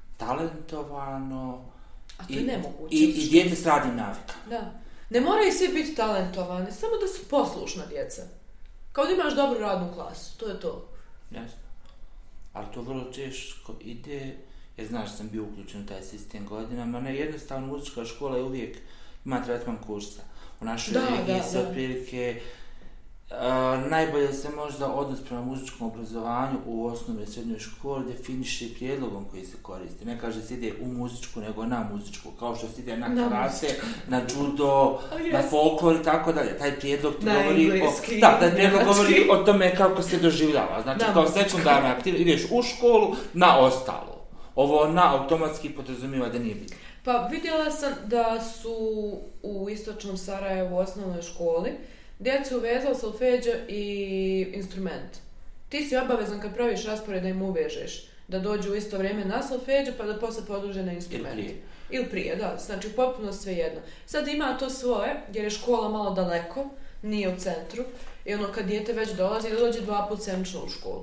S1: talentovano
S2: a to je nemoguće.
S1: I, i dijete s radnim navikama.
S2: Da. Ne moraju svi biti talentovani, samo da su poslušna djeca. Kao da imaš dobru radnu klasu, to je to.
S1: Jasno. Ali to vrlo češko ide, jer znaš da sam bio uključen u taj sistem godinama, ne, jednostavno muzička škola je uvijek ima tretman kursa. U našoj
S2: da,
S1: regiji
S2: da,
S1: se otprilike Uh, najbolje se možda odnos prema muzičkom obrazovanju u osnovnoj i srednjoj školi definiše prijedlogom koji se koristi. Ne kaže se ide u muzičku, nego na muzičku, kao što se ide na karate, na judo, oh, yes. na folklor i tako dalje. Taj prijedlog ti
S2: na
S1: govori o, da, taj prijedlog govori o tome kako se doživljava. Znači, na kao sekundarna aktivnost ideš u školu na ostalo. Ovo na automatski podrazumijeva da nije bitno.
S2: Pa vidjela sam da su u istočnom Sarajevu u osnovnoj školi djecu uvezali solfeđo i instrument. Ti si obavezan kad praviš raspored da im uvežeš, da dođu u isto vrijeme na solfeđo pa da posle produže na instrument.
S1: Ili prije.
S2: Ili prije, da. Znači potpuno sve jedno. Sad ima to svoje, jer je škola malo daleko, nije u centru, i ono kad dijete već dolazi, da dođe dva put sedmično u školu.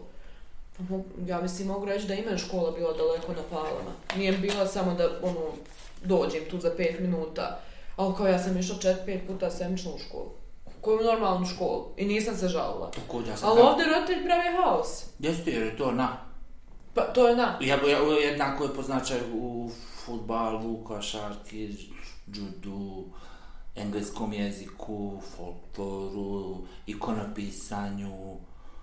S2: Ja mislim, mogu reći da ima škola bila daleko na Palama. Nije bila samo da ono, dođem tu za pet minuta, ali kao ja sam išla četiri pet puta sedmično u školu. Koju normalnu školu i nisam se žalila.
S1: Također, ja sam
S2: ali ovdje roditelji prave haos.
S1: Jeste, jer je to na.
S2: Pa to je na.
S1: Ja, ja, jednako je poznačaj u fudbalu, košarki, judu, engleskom jeziku, folkloru, ikonopisanju.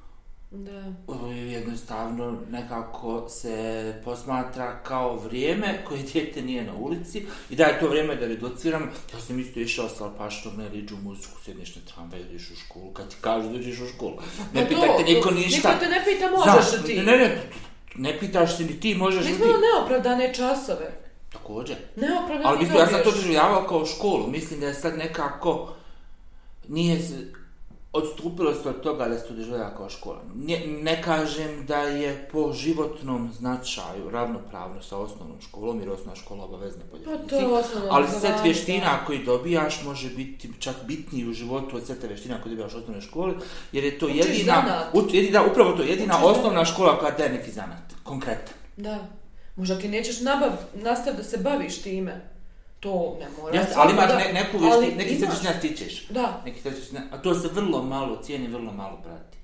S2: Da.
S1: Jednostavno nekako se posmatra kao vrijeme koje dijete nije na ulici i da je to vrijeme da reduciramo. Ja sam isto išao sa Alpaštom na Riđu muziku, sjedneš na tramvaj, ideš u školu, kad ti kažu da ideš u školu. Ne
S2: pa
S1: pita te niko ništa.
S2: Niko te ne pita možeš li ti.
S1: Ne, ne, ne, ne pitaš se ni ti možeš li ti.
S2: Mi smo neopravdane časove.
S1: Također.
S2: Neopravdane.
S1: Ali mislim, ja sam to doživljavao kao školu, mislim da je sad nekako nije se odstupilo se od toga da se to doživljava kao škola. Ne, ne kažem da je po životnom značaju ravnopravno sa osnovnom školom, jer osnovna škola obavezna po definiciji, ali set vještina koji dobijaš može biti čak bitniji u životu od seta vještina koji dobijaš u osnovnoj školi, jer je to
S2: učiš
S1: jedina, u, jedina, upravo to jedina učiš osnovna zanat. Škola koja daje neki zanat, konkretan.
S2: Da, možda ti nećeš nabav, nastav da se baviš time. To ne mora.
S1: Jeste, ali imaš ne, neku vješti, neki se vještina stičeš.
S2: Da.
S1: Neki se vještina, a to se vrlo malo cijeni, vrlo malo prati.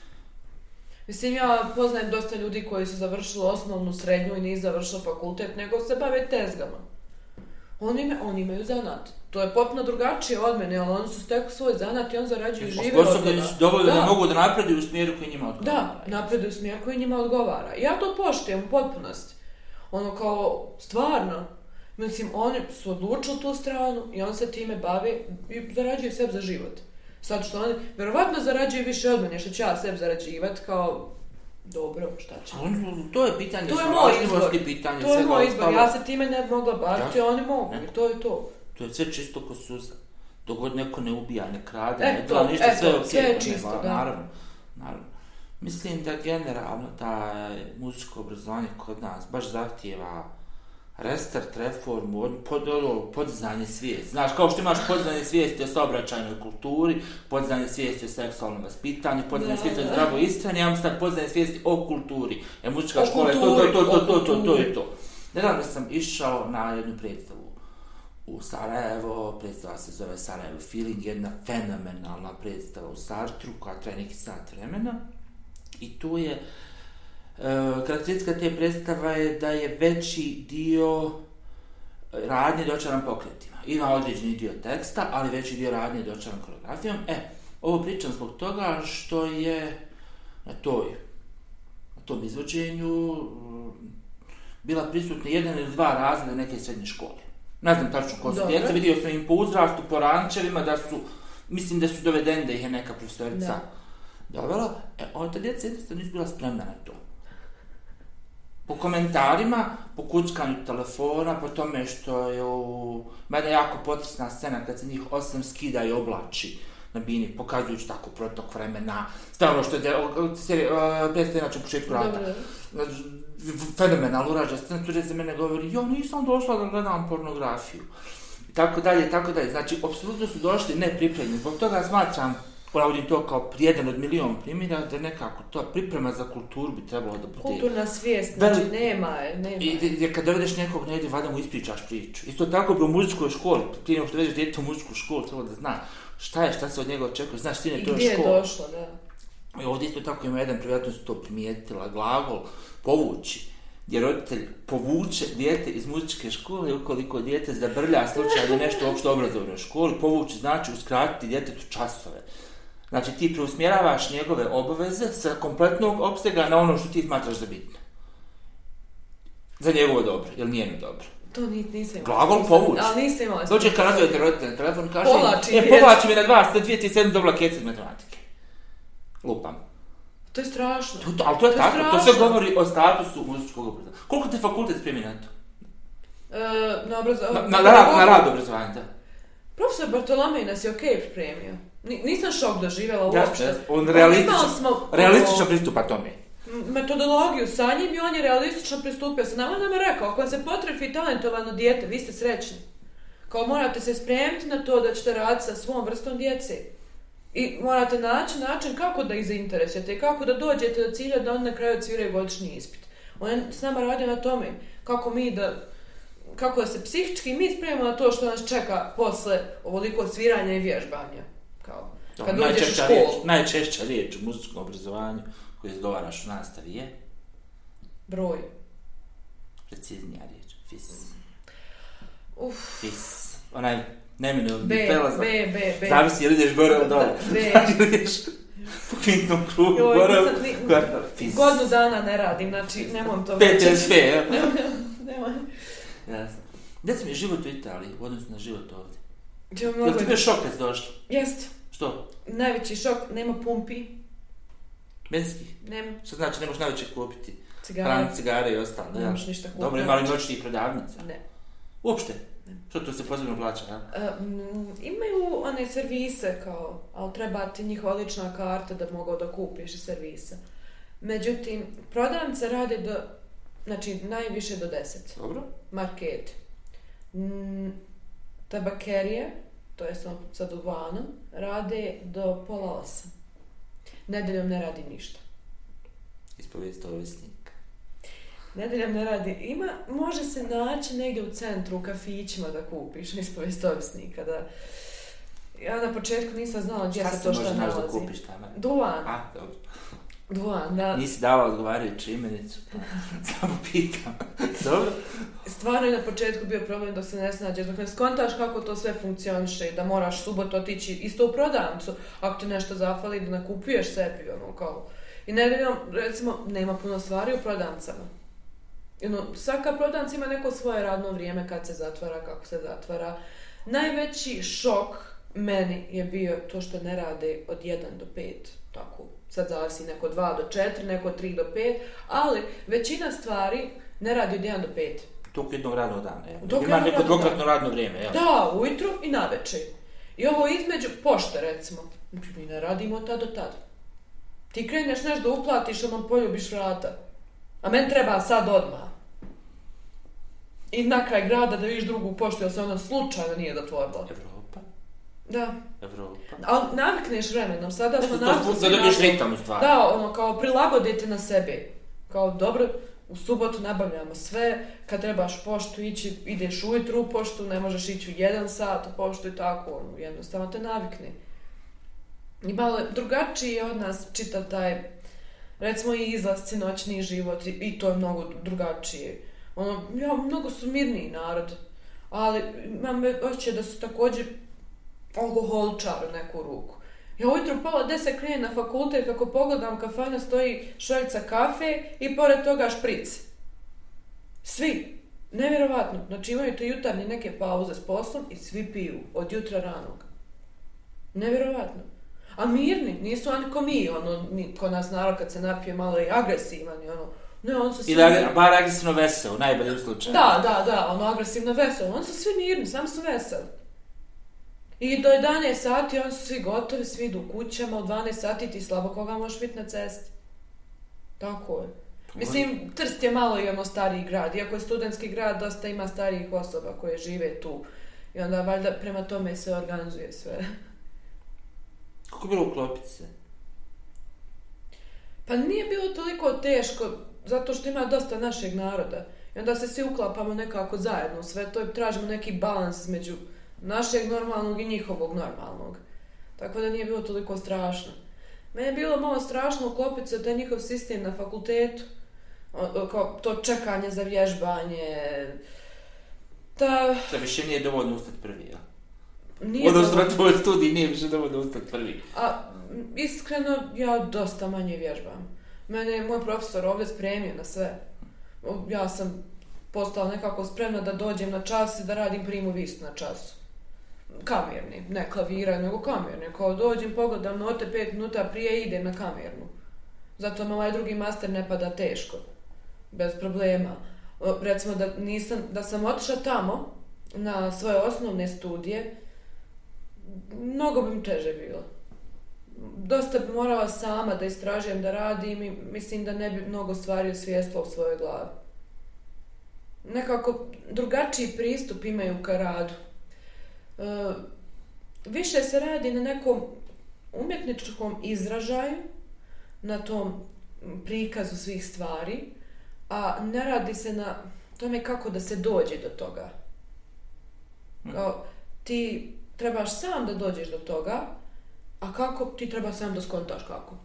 S2: Mislim, ja poznajem dosta ljudi koji su završili osnovnu, srednju i nisu završili fakultet, nego se bave tezgama. Oni, ima, oni imaju zanat. To je potpuno drugačije od mene, ali oni su stekli svoj zanat i on zarađuju i žive od toga.
S1: Sposobni su dovoljno da. da mogu da napreduju u smjeru koji njima odgovara.
S2: Da, napreduju u smjeru koji njima odgovara. Ja to poštujem u potpunosti. Ono kao, stvarno, mislim, oni su odlučili tu stranu i on se time bave i zarađuju sebi za život. Sad što oni, vjerovatno zarađuju više od mene, što ću ja sebi zarađivati kao, dobro, šta će?
S1: To je pitanje
S2: to je moj izbor.
S1: Pitanje
S2: to je moj izbor, ja se time ne mogla baviti,
S1: ja,
S2: oni mogu, ne. to je to.
S1: To je sve čisto ko suza. Dok god neko ne ubija, ne krade,
S2: e,
S1: ne dela ništa,
S2: e,
S1: sve je okej.
S2: Sve je čisto,
S1: ne,
S2: da.
S1: Naravno, naravno. Mislim da generalno da muzičko obrazovanje kod nas baš zahtijeva restart, reformu, pod, podizanje svijesti. Znaš, kao što imaš podizanje svijesti o saobraćajnoj kulturi, podizanje svijesti o seksualnom vaspitanju, podizanje svijesti o zdravoj ishrani, ja mislim podizanje svijesti o kulturi. E, muzička škola je to, to, to, to, to, to, to i to. Nedavno sam išao na jednu predstavu u Sarajevo, predstava se zove Sarajevo Feeling, jedna fenomenalna predstava u Sartru koja traje neki sat vremena i tu je Uh, karakteristika te predstava je da je veći dio radnje dočaran pokretima. Ima određeni dio teksta, ali veći dio radnje dočaran koreografijom. E, ovo pričam zbog toga što je na toj, na tom izvođenju bila prisutna jedan ili dva razreda neke srednje škole. Ne znam tačno ko su
S2: Dobre.
S1: djeca, vidio sam im po uzrastu, po rančevima, da su, mislim da su dovedeni da ih je neka profesorica dovela. E, ovo ta djeca jednostavno nisu bila spremna na to. Po komentarima, po kuckanju telefona, po tome što je u... Mene jako potresna scena kad se njih osam skida i oblači na bini, pokazujući tako protok vremena. Sve ono što je predstavlja inače u početku rata. Fenomenalno urađa scena, tu za mene govori, ja nisam došla da gledam pornografiju. I tako dalje, tako dalje. Znači, apsolutno su došli nepripremljeni. Zbog toga smatram, navodim to kao jedan od milijon primjera, da nekako to priprema za kulturu bi trebalo da bude...
S2: Kulturna svijest, znači Veli... nema je, nema je.
S1: I jer kad dovedeš nekog negdje, vada mu ispričaš priču. Isto tako bi u muzičkoj školi, prije nego što dovedeš djete u muzičku školu, trebalo da zna šta je, šta se od njega očekuje, znaš ti ne to je škola. I gdje je
S2: došlo, da.
S1: I ovdje isto tako ima jedan, vjerojatno su to primijetila, glagol povući, gdje roditelj povuče dijete iz muzičke škole, ukoliko dijete zabrlja slučaj da nešto opšte obrazovnoj školi, povući znači uskratiti djetetu časove. Znači ti preusmjeravaš njegove obaveze sa kompletnog opsega na ono što ti smatraš za bitno. Za njegovo dobro, jer nije mi dobro.
S2: To nisam imala.
S1: Glagol povući.
S2: Ali nisam imala.
S1: Dođe kad nazovete roditelj na telefon, kaže
S2: Povlači,
S1: e, povlači mi na dva, sad dvije ti sedam dobila kec iz matematike. Lupam.
S2: To je strašno.
S1: To, to, ali to je, to je tako, strašno. To sve govori o statusu muzičkog obrazovanja. Koliko te fakultet spremi na to?
S2: E, na obrazovanje.
S1: Na, na, na, na rad obrazovanja, da.
S2: Profesor Bartolomej nas je okej okay pripremio. Nisam šok doživjela uopšte.
S1: Jasne, on realističan, smo, realističan pristupa tome.
S2: Metodologiju sa njim i on je realistično pristupio. Sa nama nam je rekao, ako vam se potrefi talentovano dijete, vi ste srećni. Kao morate se spremiti na to da ćete raditi sa svom vrstom djece. I morate naći način kako da ih zainteresujete i kako da dođete do cilja da on na kraju odsviraju godišnji ispit. On je s nama radio na tome kako mi da... kako da se psihički mi spremimo na to što nas čeka posle ovoliko sviranja i vježbanja. Kao, kad
S1: to,
S2: dođeš u školu.
S1: Riječ, najčešća riječ u muzičkom obrazovanju koju izgovaraš u nastavi je?
S2: Broj.
S1: Preciznija riječ. Fis.
S2: Uf.
S1: Fis. Onaj neminovni
S2: B,
S1: prelazak.
S2: B, B, B.
S1: Zavisi ili ideš gore ili dole.
S2: B.
S1: Ili ideš po kvintnom krugu,
S2: Joj,
S1: gore
S2: ni,
S1: Fis.
S2: Godinu dana ne radim, znači nemam to
S1: P T S P, ja?
S2: Nema.
S1: Jasno. Gdje mi je život u Italiji u odnosu na život ovdje?
S2: Jel
S1: ti bio šok kad si došla?
S2: Jest.
S1: Što?
S2: Najveći šok, nema pumpi.
S1: Benzinskih?
S2: Nema.
S1: Što znači ne možeš najveće kupiti?
S2: Cigare.
S1: Hranu, cigare i ostalo.
S2: Ne možeš ništa kupiti.
S1: Dobro, ima li noćnih prodavnica?
S2: Ne.
S1: Uopšte? Ne. Što to se pozivno plaća, ja?
S2: Um, imaju one servise kao, ali treba ti njihova lična karta da mogu da kupiš i servisa. Međutim, prodavnice rade do, znači najviše do deset.
S1: Dobro.
S2: Market. Mm, tabakerije, to je sa duvanom, rade do pola osam. Nedeljom ne radi ništa.
S1: Ispovijest ovisnika.
S2: Nedeljom ne radi. Ima, može se naći negdje u centru, u kafićima da kupiš ispovijest ovisnika. Da... Ja na početku nisam znala gdje se to što nalazi.
S1: Šta se može da kupiš tamo?
S2: Duvan.
S1: A, dobro.
S2: Duvan, da.
S1: Nisi dala odgovarajuću imenicu, pa samo pitam. Dobro?
S2: Stvarno je na početku bio problem dok se ne snađeš, dok ne skontaš kako to sve funkcioniše i da moraš subotu otići isto u prodavnicu, ako ti nešto zafali da nakupuješ sebi, ono kao. I nedeljom, recimo, nema puno stvari u prodavnicama. Ono, svaka prodavnica ima neko svoje radno vrijeme kad se zatvara, kako se zatvara. Najveći šok meni je bio to što ne rade od jedan do pet, tako. Sad zavisi neko dva do četiri, neko tri do pet, ali većina stvari ne radi od jedan do pet.
S1: Tog jednog radnog dana, je.
S2: Dok
S1: Ima neko dvokratno radno vrijeme, jel?
S2: Da, ujutru i navečer. I ovo između pošte, recimo. Mi ne radimo od tad do tad. Ti kreneš nešto da uplatiš, ono poljubiš vrata. A meni treba sad odmah. I na kraj grada da vidiš drugu poštu, jer se ona slučajno nije zatvorila.
S1: Evropa?
S2: Da.
S1: Evropa.
S2: Ali navikneš vremenom, sada smo navikli.
S1: Da dobiješ ritam u stvari.
S2: Da, ono, kao prilagodite na sebe. Kao, dobro, u subotu nabavljamo sve, kad trebaš poštu ići, ideš ujutru u poštu, ne možeš ići u jedan sat u poštu i tako, ono, jednostavno te navikne. I malo drugačiji od nas čita taj, recimo i izlasci, noćni život, i, i to je mnogo drugačije. Ono, ja, mnogo su mirniji narod, ali imam osjećaj da su također alkoholičar u neku ruku. Ja ujutro pola deset krenem na fakultet, kako pogledam kafana, stoji šoljica kafe i pored toga špric. Svi. Nevjerovatno. Znači imaju to jutarnje neke pauze s poslom i svi piju od jutra ranog. Nevjerovatno. A mirni, nisu oni ko mi, ono, ko nas narod kad se napije malo i agresivan i ono, ne, on su svi...
S1: Ili ag- bar agresivno veseo, u najboljem slučaju.
S2: Da, da, da, ono agresivno veselo, oni su svi mirni, sam su veseli. I do jedanaest sati oni su svi gotovi, svi idu u kućama, od dvanaest sati ti slabo koga možeš biti na cesti. Tako je. Mislim, Trst je malo i ono stariji grad, iako je studentski grad, dosta ima starijih osoba koje žive tu. I onda valjda prema tome se organizuje sve.
S1: Kako je bilo uklopiti se?
S2: Pa nije bilo toliko teško, zato što ima dosta našeg naroda. I onda se svi uklapamo nekako zajedno, sve to i tražimo neki balans između našeg normalnog i njihovog normalnog. Tako da nije bilo toliko strašno. Meni je bilo malo strašno uklopiti se u taj njihov sistem na fakultetu. Kao to čekanje za vježbanje. Ta...
S1: Da više nije dovoljno ustati prvi, ja?
S2: Nije
S1: Odnosno na tvoj studij nije više dovoljno ustati prvi.
S2: A iskreno, ja dosta manje vježbam. Mene je moj profesor ovdje spremio na sve. Ja sam postala nekako spremna da dođem na čas i da radim primu vistu na času. Kamerni, ne klavira, nego kamerni. Kao dođem, pogledam note pet minuta prije i idem na kamernu. Zato me ovaj drugi master ne pada teško. Bez problema. Recimo da, nisam, da sam otišla tamo na svoje osnovne studije, mnogo bi mi teže bilo. Dosta bi morala sama da istražujem, da radim i mislim da ne bi mnogo stvari osvijestila u svojoj glavi. Nekako drugačiji pristup imaju ka radu. E, više se radi na nekom umjetničkom izražaju, na tom prikazu svih stvari, a ne radi se na tome kako da se dođe do toga. Kao, ti trebaš sam da dođeš do toga, a kako ti treba sam da skontaš kako.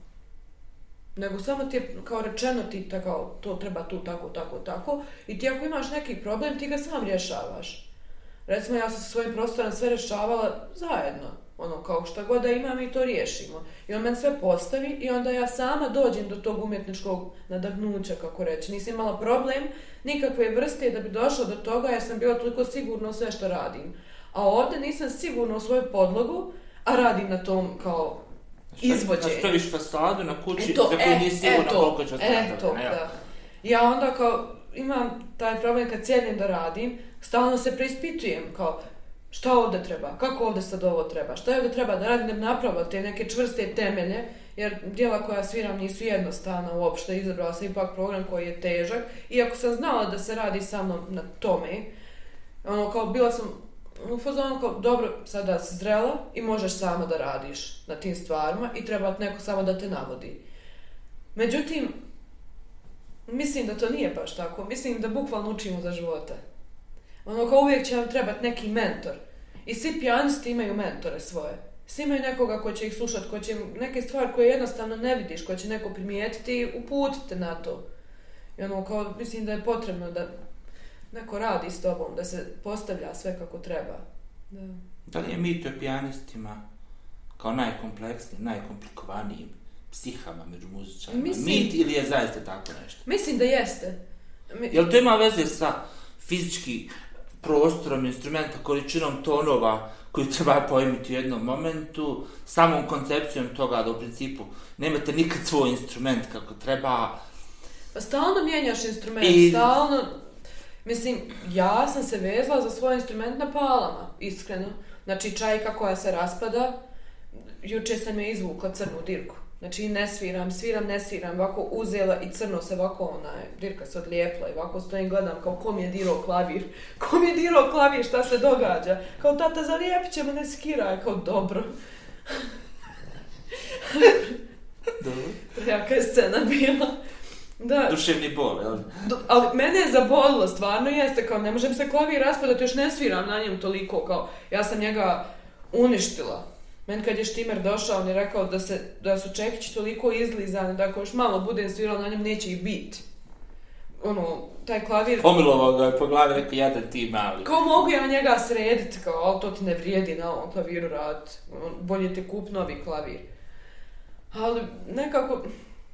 S2: Nego samo ti je kao rečeno ti tako, to treba tu tako, tako, tako i ti ako imaš neki problem ti ga sam rješavaš. Recimo ja sam sa svojim prostorom sve rješavala zajedno. Ono, kao šta god da imam i to riješimo. I on meni sve postavi i onda ja sama dođem do tog umjetničkog nadahnuća, kako reći. Nisam imala problem nikakve vrste da bi došla do toga jer sam bila toliko sigurna u sve što radim. A ovdje nisam sigurna u svoju podlogu, a radim na tom kao izvođenje.
S1: Da spraviš fasadu na kući
S2: eto,
S1: za koju
S2: e,
S1: nisi sigurna koliko će ostati.
S2: Eto, da. Ja onda kao imam taj problem kad sjednem da radim, stalno se preispitujem kao šta ovdje treba, kako ovdje sad ovo treba, šta ovdje treba da radim da bi napravila te neke čvrste temelje, jer djela koja sviram nisu jednostavna uopšte, izabrala sam ipak program koji je težak, iako sam znala da se radi sa mnom na tome, ono kao bila sam u fazonu kao dobro, sada si zrela i možeš sama da radiš na tim stvarima i treba neko samo da te navodi. Međutim, mislim da to nije baš tako, mislim da bukvalno učimo za života. Ono kao uvijek će vam trebati neki mentor. I svi pijanisti imaju mentore svoje. Svi imaju nekoga ko će ih slušati, ko će neke stvari koje jednostavno ne vidiš, ko će neko primijetiti i uputite na to. I ono kao, mislim da je potrebno da neko radi s tobom, da se postavlja sve kako treba. Da,
S1: da li je mit o pijanistima kao najkompleksnijim, najkomplikovanijim psihama među muzičarima? Mislim, mit ili je zaista tako nešto?
S2: Mislim da jeste. Mi...
S1: Jel to ima veze sa fizički prostorom, instrumenta, količinom tonova koju treba pojmiti u jednom momentu, samom koncepcijom toga da u principu nemate nikad svoj instrument kako treba?
S2: Pa stalno mijenjaš instrument,
S1: I...
S2: stalno... Mislim, ja sam se vezala za svoj instrument na palama, iskreno. Znači, čajka koja se raspada, juče sam je izvukla crnu dirku. Znači, ne sviram, sviram, ne sviram, ovako uzela i crno se ovako, onaj, dirka se odlijepla i ovako stojim, gledam kao ko mi je dirao klavir. Ko mi je dirao klavir, šta se događa? Kao, tata, zalijepit ćemo, ne skiraj, kao, dobro.
S1: Dobro.
S2: Jaka je scena bila. Da.
S1: Duševni bol, jel?
S2: Ali mene je zabolilo, stvarno jeste, kao ne možem se klavir raspadati, još ne sviram na njemu toliko, kao ja sam njega uništila. Meni kad je Štimer došao, on je rekao da, se, da su čekići toliko izlizani, da ako još malo budem svirala na njemu, neće ih biti. Ono, taj klavir...
S1: Pomilovao ga je po glavi, rekao, jadan ti mali.
S2: Kao mogu ja njega srediti, kao, ali to ti ne vrijedi na ovom klaviru raditi. Bolje ti kup novi klavir. Ali nekako...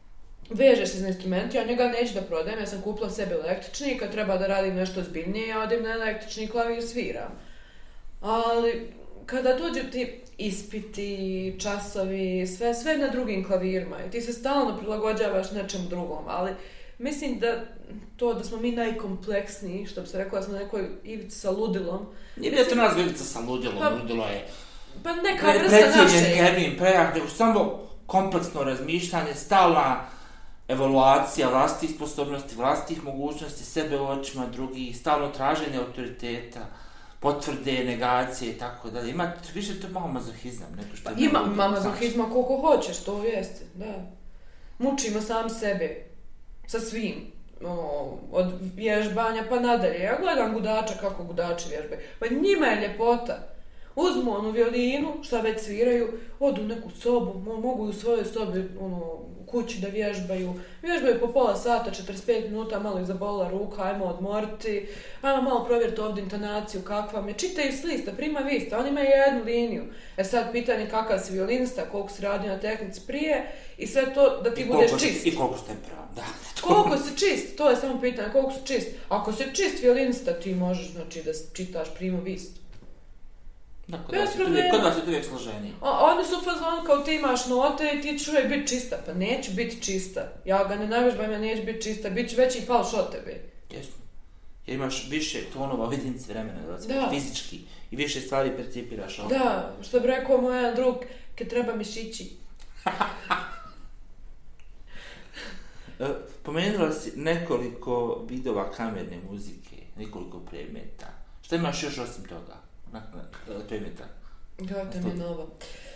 S2: veže se za instrument, ja njega neću da prodajem, ja sam kupila sebi električni, kad treba da radim nešto zbiljnije, ja odim na električni klavir sviram. Ali kada dođu ti ispiti, časovi, sve, sve na drugim klavirima i ti se stalno prilagođavaš nečemu drugom, ali mislim da to da smo mi najkompleksniji, što bi se rekla, da smo na nekoj ivici sa ludilom.
S1: Nije bi da to nazva ivica sa ludilom,
S2: pa,
S1: ludilo je
S2: pa neka vrsta naše.
S1: Precijenjen termin, prejak, nego samo kompleksno razmišljanje, stalna evaluacija vlastitih sposobnosti, vlastitih mogućnosti, sebe u očima drugih, stalno traženje autoriteta, potvrde, negacije i tako dalje. Ima više to malo mazohizam. Neko što
S2: pa ima, ima mazohizma koliko hoćeš, to jeste, da. Mučimo sam sebe, sa svim, o, od vježbanja pa nadalje. Ja gledam gudača kako gudači vježbaju, pa njima je ljepota. Uzmu onu violinu, šta već sviraju, odu u neku sobu, mogu u svojoj sobi, ono, u kući da vježbaju. Vježbaju po pola sata, četrdeset pet minuta, malo ih zabolila ruka, ajmo odmoriti, ajmo malo provjeriti ovdje intonaciju, kakva mi je. Čitaju s lista, prima vista, oni imaju jednu liniju. E sad pitanje kakav si violinista, koliko si radio na tehnici prije i sve to da ti
S1: I
S2: budeš
S1: koliko,
S2: čist.
S1: I koliko ste prav, da.
S2: Koliko si čist, to je samo pitanje, koliko si čist. Ako si čist violinista, ti možeš, znači, da čitaš prima vista.
S1: Da, kod, vas uvijek, kod vas je to uvijek složenije.
S2: Oni su fazon kao ti imaš note i ti ćeš uvijek biti čista. Pa neću biti čista. Ja ga ne navježbam, ja neću biti čista. Biće veći falš od tebe.
S1: Jesno. Jer imaš više tonova u jedinici vremena, da. Fizički. I više stvari percipiraš. Ovdje.
S2: Da, što bi rekao moj jedan drug, kad treba mišići.
S1: Pomenula si nekoliko vidova kamerne muzike, nekoliko predmeta. Šta imaš još osim toga? Predmeta.
S2: Gledajte mi novo.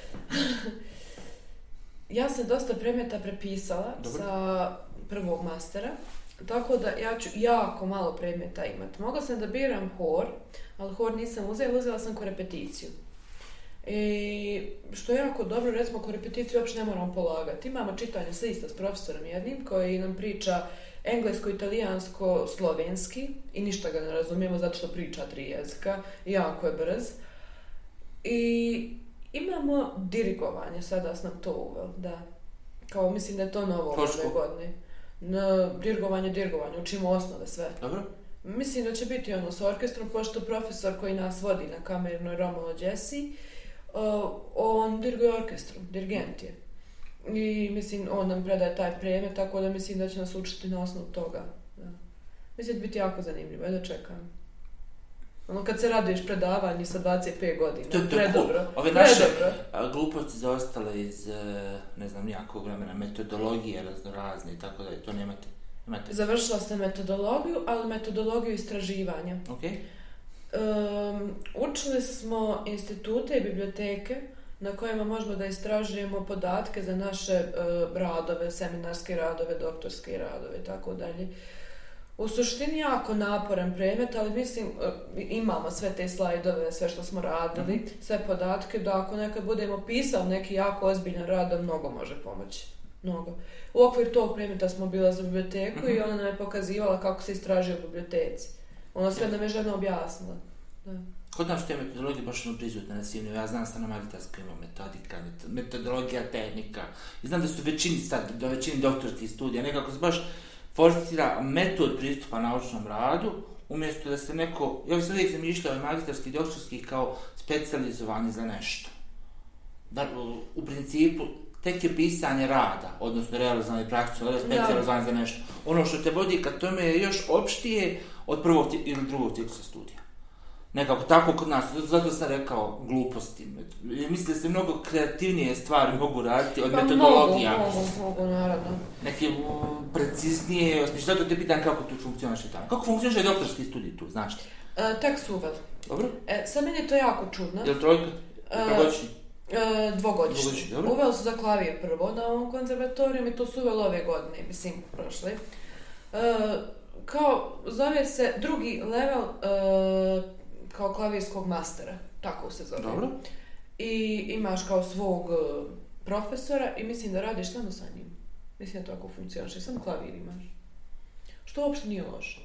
S2: Ja sam dosta predmeta prepisala. Dobro. Sa prvog mastera, tako da ja ću jako malo predmeta imati. Mogla sam da biram hor, ali hor nisam uzela, uzela sam korepeticiju. I što je jako dobro, recimo korepeticiju uopšte ne moramo polagati. Imamo čitanje s lista s profesorom jednim koji nam priča englesko, italijansko, slovenski i ništa ga ne razumijemo zato što priča tri jezika, jako je brz. I imamo dirigovanje, sada sam to uveo, da. Kao mislim da je to novo ove godine. No, dirigovanje, dirigovanje, učimo osnove sve.
S1: Dobro.
S2: Mislim da će biti ono s orkestrom, pošto profesor koji nas vodi na kamernoj Romolo Jesse, uh, on diriguje orkestrom, dirigent je. I mislim, on nam predaje taj predmet, tako da mislim da će nas učiti na osnovu toga. Da. Mislim da će biti jako zanimljivo, ja da čekam. Ono kad se raduješ predavanje sa dvadeset pet godina,
S1: to, to
S2: predobro.
S1: Cool. Ove naše a, gluposti zaostale iz, ne znam, nijakog vremena, metodologije raznorazne i tako da to nemate. nemate.
S2: Završila sam metodologiju, ali metodologiju istraživanja.
S1: Okay.
S2: Um, učili smo institute i biblioteke na kojima možemo da istražujemo podatke za naše uh, radove, seminarske radove, doktorske radove i tako dalje. U suštini jako naporan predmet, ali mislim uh, imamo sve te slajdove, sve što smo radili, mm-hmm. sve podatke, da ako nekad budemo pisali neki jako ozbiljan rad, da mnogo može pomoći. Mnogo. U okviru tog predmeta smo bila za biblioteku mm-hmm. i ona nam je pokazivala kako se istražuje u biblioteci. Ona sve nam je žena objasnila. Da.
S1: Kod nas te metodologije baš ono prisutne na svim, ja znam sam na magitarskoj ima metodika, metodologija, tehnika. I znam da su većini sad, do većini doktorskih studija, nekako se baš forsira metod pristupa naučnom radu, umjesto da se neko, ja sam uvijek zamišljao i magitarski i doktorski kao specijalizovani za nešto. Da, u, u principu, tek je pisanje rada, odnosno realizovanje praktično, ali specijalizovanje za nešto. Ono što te vodi ka tome je još opštije od prvog ili drugog ciklusa studija. Nekako tako kod nas, zato sam rekao gluposti. Mislim da se mnogo kreativnije stvari mogu raditi od pa metodologija.
S2: Mogu, mogu, mogu, naravno.
S1: Neke preciznije, zato te pitan kako tu funkcionaš i tamo. Kako funkcionaš i doktorski studij tu, znaš ti?
S2: E, tek su uveli.
S1: Dobro.
S2: E, sad meni je to jako čudno.
S1: Je li trojka? Trogodišnji?
S2: E, dvogodišnji.
S1: Dvogodišnji, dobro.
S2: Uveli su za klavir prvo na ovom konzervatoriju i to su uveli ove godine, mislim, prošle. E, kao, zove se drugi level e, kao klavirskog mastera, tako se zove.
S1: Dobro.
S2: I imaš kao svog profesora i mislim da radiš samo sa njim. Mislim da tako funkcionaš i samo klavir imaš. Što uopšte nije loše.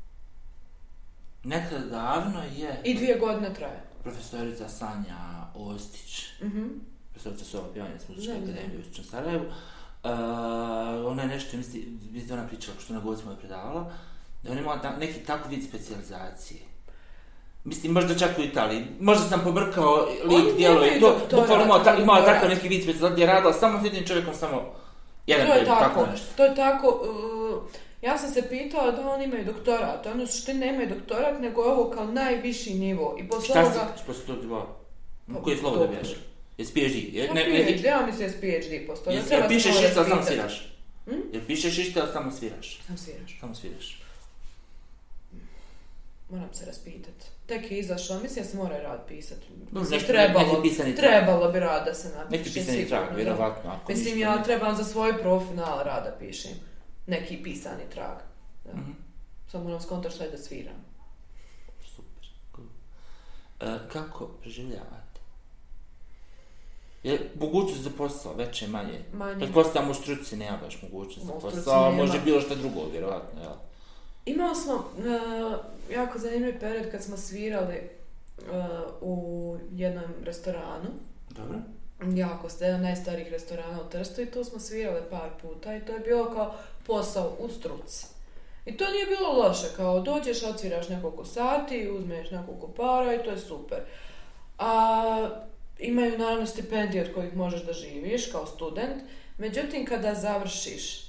S1: Nekada davno je...
S2: I dvije godine traje.
S1: Profesorica Sanja Ostić,
S2: mm-hmm.
S1: profesorica Sova Pjavanja s muzičke akademije u Istočnom Sarajevu, ona je nešto, mislim, mislim ona pričala, što ona govorila je predavala, da ona imala ta, neki tako vid specijalizacije. Mislim, možda čak u Italiji. Možda sam pobrkao lik, dijelo i to, bukvalno imala, ta, imala takav neki vid specijalizacije, gdje je radila samo s jednim čovjekom, samo jedan
S2: predmet,
S1: tako,
S2: tako
S1: nešto.
S2: To je tako, uh, ja sam se pitala da oni imaju doktorat, oni u suštini nemaju doktorat, nego je ovo kao najviši nivo. I posle
S1: šta
S2: ovoga...
S1: si posle to dva? Koji slovo da bijaš? Jesi P H D? Je,
S2: Pa
S1: ne,
S2: P H D,
S1: ne,
S2: ja mislim da je P H D postao.
S1: Jel pišeš išta, ali samo sviraš? Hm? Jel pišeš išta, ali samo sviraš?
S2: Samo sviraš.
S1: Samo sviraš.
S2: Moram se raspitati. Tek je izašao, mislim da se mora rad pisati.
S1: Nešto,
S2: trebalo,
S1: neki
S2: trebalo bi rad da se napiše.
S1: Neki pisani trag, vjerovatno.
S2: Mislim, ja trebam za svoj profinal rada pišem. Neki pisani trag. Da. Mm-hmm. Samo moram skontati šta je da sviram.
S1: Super, cool. E, kako preživljavate? Je mogućnost za posao, veće, manje?
S2: Manje.
S1: Pretpostavljamo u struci nema baš mogućnost za posao, može bilo šta drugo, vjerovatno, jel?
S2: Imali smo uh, jako zanimljiv period kad smo svirali uh, u jednom restoranu.
S1: Dobro.
S2: Jako ste, jedan najstarijih restorana u Trstu i tu smo svirali par puta i to je bilo kao posao u struci. I to nije bilo loše, kao dođeš, odsviraš nekoliko sati, uzmeš nekoliko para i to je super. A imaju naravno stipendije od kojih možeš da živiš kao student, međutim kada završiš,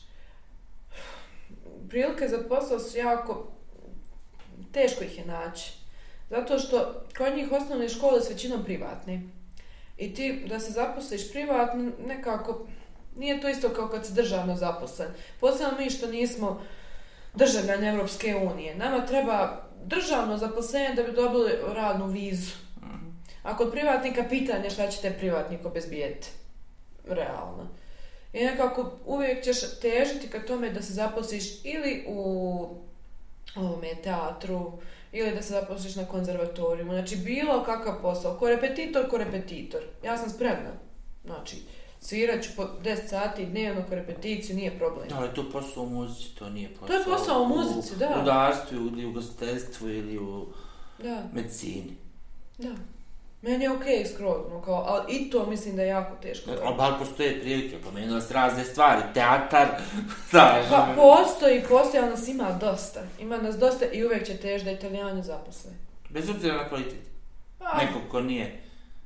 S2: prilike za posao su jako, teško ih je naći. Zato što kod njih osnovne škole su većinom privatne. I ti da se zaposliš privatno, nekako, nije to isto kao kad si državno zaposlen. Posebno mi što nismo državljani Europske unije. Nama treba državno zaposlenje da bi dobili radnu vizu. A kod privatnika pitanje šta će te privatnik obezbijeti. Realno. I nekako uvijek ćeš težiti ka tome da se zaposliš ili u ovome teatru, ili da se zaposliš na konzervatorijumu. Znači, bilo kakav posao. Ko repetitor, ko repetitor. Ja sam spremna. Znači, svirat ću po deset sati dnevno ko repeticiju, nije problem.
S1: Da, ali to posao u muzici, to nije posao.
S2: To je posao u muzici,
S1: u,
S2: da.
S1: U udarstvu, ili u gostiteljstvu, ili u
S2: da.
S1: medicini.
S2: Da. Meni je okej okay, skroz, no kao, ali i to mislim da je jako teško.
S1: Ali bar postoje prilike, pomenula se razne stvari, teatar, znaš.
S2: Pa postoji, postoji, ali nas ima dosta. Ima nas dosta i uvijek će tež da Italijani zaposle.
S1: Bez obzira na kvalitet.
S2: A.
S1: Nekog ko nije.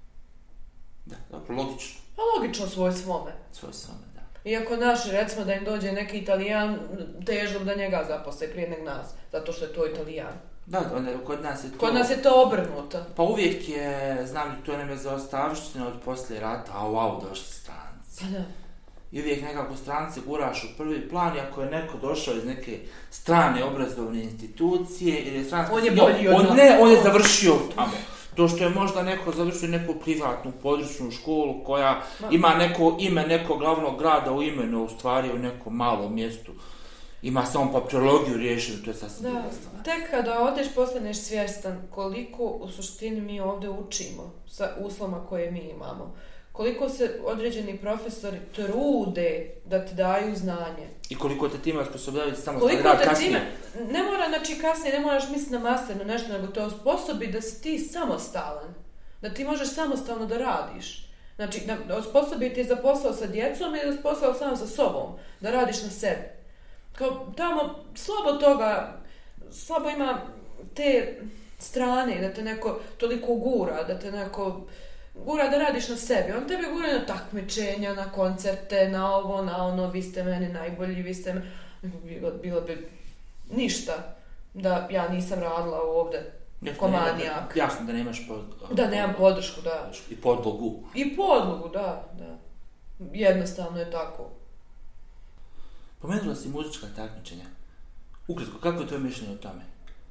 S1: Da, dobro, logično.
S2: Pa logično svoj svome.
S1: Svoj svome, da.
S2: Iako naši, recimo da im dođe neki Italijan, težno da njega zaposle prije nek nas, zato što je to Italijan.
S1: Da, onda, kod nas je to...
S2: Kod nas je to obrnuto.
S1: Pa uvijek je, znam da to nam je zaostavština od poslije rata, a wow, došli stranci.
S2: Pa da.
S1: I uvijek nekako stranci guraš u prvi plan, i ako je neko došao iz neke strane obrazovne institucije, ili je stranski...
S2: On je bolji od nas.
S1: Ne, on je završio tamo. To što je možda neko završio neku privatnu područnu školu koja Ma. ima neko ime nekog glavnog grada u imenu, u stvari u nekom malom mjestu. Ima samo papirologiju riješenu, to je sasvim druga stvar.
S2: Tek kada odeš postaneš svjestan koliko u suštini mi ovdje učimo sa uslovima koje mi imamo. Koliko se određeni profesori trude da ti daju znanje.
S1: I koliko te time osposobljavaju samo stvari rad kasnije.
S2: Time, ne mora, znači kasnije, ne moraš misliti na masterno nešto, nego te osposobi da si ti samostalan. Da ti možeš samostalno da radiš. Znači, osposobi ti za posao sa djecom ili za posao sam sa sobom. Da radiš na sebi. Kao tamo slabo toga, slabo ima te strane da te neko toliko gura, da te neko gura da radiš na sebi. On tebe gura na takmičenja, na koncerte, na ovo, na ono, vi ste meni najbolji, vi ste meni... Bilo, bilo bi ništa da ja nisam radila ovdje ko manijak.
S1: Jasno da nemaš pod...
S2: Da, nemam podršku, da.
S1: I podlogu.
S2: I podlogu, da, da. Jednostavno je tako.
S1: Pomenula si muzička takmičenja. Ukratko, kako je tvoje mišljenje o tome?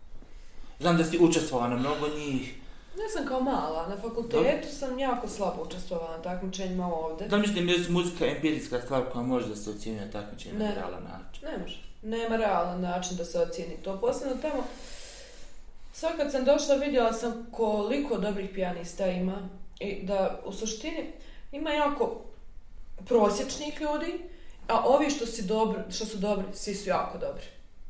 S1: Znam da si učestvovala na mnogo njih.
S2: Ne sam kao mala. Na fakultetu da. sam jako slabo učestvovala na takmičenjima ovdje.
S1: Da mislim da je muzika empirijska stvar koja može da se ocijeni na takmičenju na realan način.
S2: Ne može. Nema realan način da se ocijeni to. Posebno tamo, sad kad sam došla vidjela sam koliko dobrih pijanista ima. I da u suštini ima jako prosječnih ljudi, a ovi što, si dobri, što su dobri, svi su jako dobri.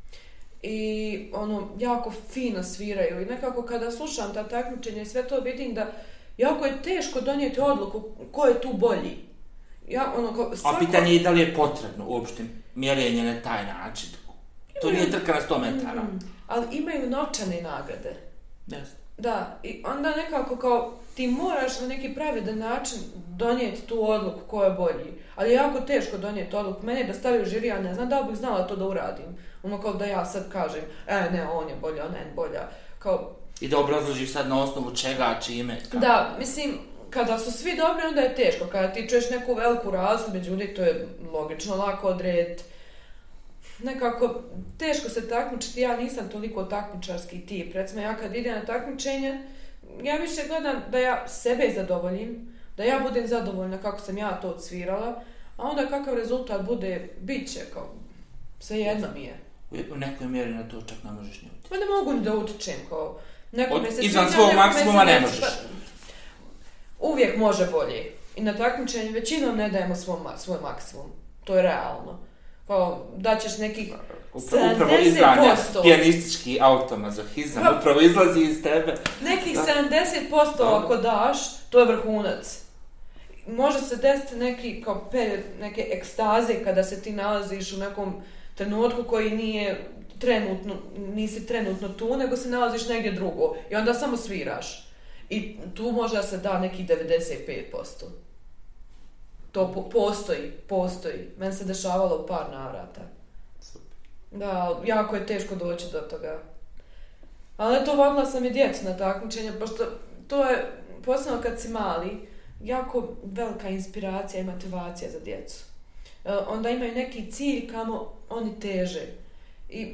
S2: I ono, jako fino sviraju. I nekako kada slušam ta takmičenja i sve to vidim da jako je teško donijeti odluku ko je tu bolji. ja, ono, ko, svako...
S1: A pitanje je da li je potrebno uopšte mjerenje na taj način. To nije trka na sto metara. Mm,
S2: ali imaju novčane nagrade.
S1: Yes.
S2: Da, i onda nekako kao ti moraš na neki pravedan način donijeti tu odluku ko je bolji. Ali je jako teško donijeti odluku. Mene da stavi u žiri, ja ne znam da li bih znala to da uradim. Ono kao da ja sad kažem, e ne, on je bolja, ona je bolja. Kao...
S1: I da obrazložiš sad na osnovu čega, čime. Kako?
S2: Da, mislim, kada su svi dobri, onda je teško. Kada ti čuješ neku veliku razliku među ljudi, to je logično lako odrediti. Nekako, teško se takmičiti, ja nisam toliko takmičarski tip. Recimo, ja kad idem na takmičenje, ja više gledam da ja sebe zadovoljim, da ja budem zadovoljna kako sam ja to odsvirala, a onda kakav rezultat bude, bit će, kao, svejedno mi je.
S1: U nekoj mjeri na to čak ne možeš ni utječiti.
S2: Pa ne mogu ni da utječem, kao, nekome se
S1: izvan svog maksimuma ne možeš. Pa,
S2: uvijek može bolje. I na takmičenju većinom ne dajemo svoj, svoj maksimum. To je realno. Kao, daćeš nekih sedamdeset posto.
S1: Pijanistički automazohizam pa, upravo izlazi iz tebe.
S2: Nekih da. sedamdeset posto ako daš, to je vrhunac. Može se desiti neki kao period, neke ekstaze kada se ti nalaziš u nekom trenutku koji nije trenutno, nisi trenutno tu, nego se nalaziš negdje drugo. I onda samo sviraš. I tu možda se da neki devedeset pet posto. To po- postoji, postoji. Meni se dešavalo u par navrata.
S1: Super.
S2: Da, jako je teško doći do toga. Ali eto, vodila sam i djecu na takmičenje, pošto to je, posebno kad si mali, jako velika inspiracija i motivacija za djecu. E, onda imaju neki cilj kamo oni teže. I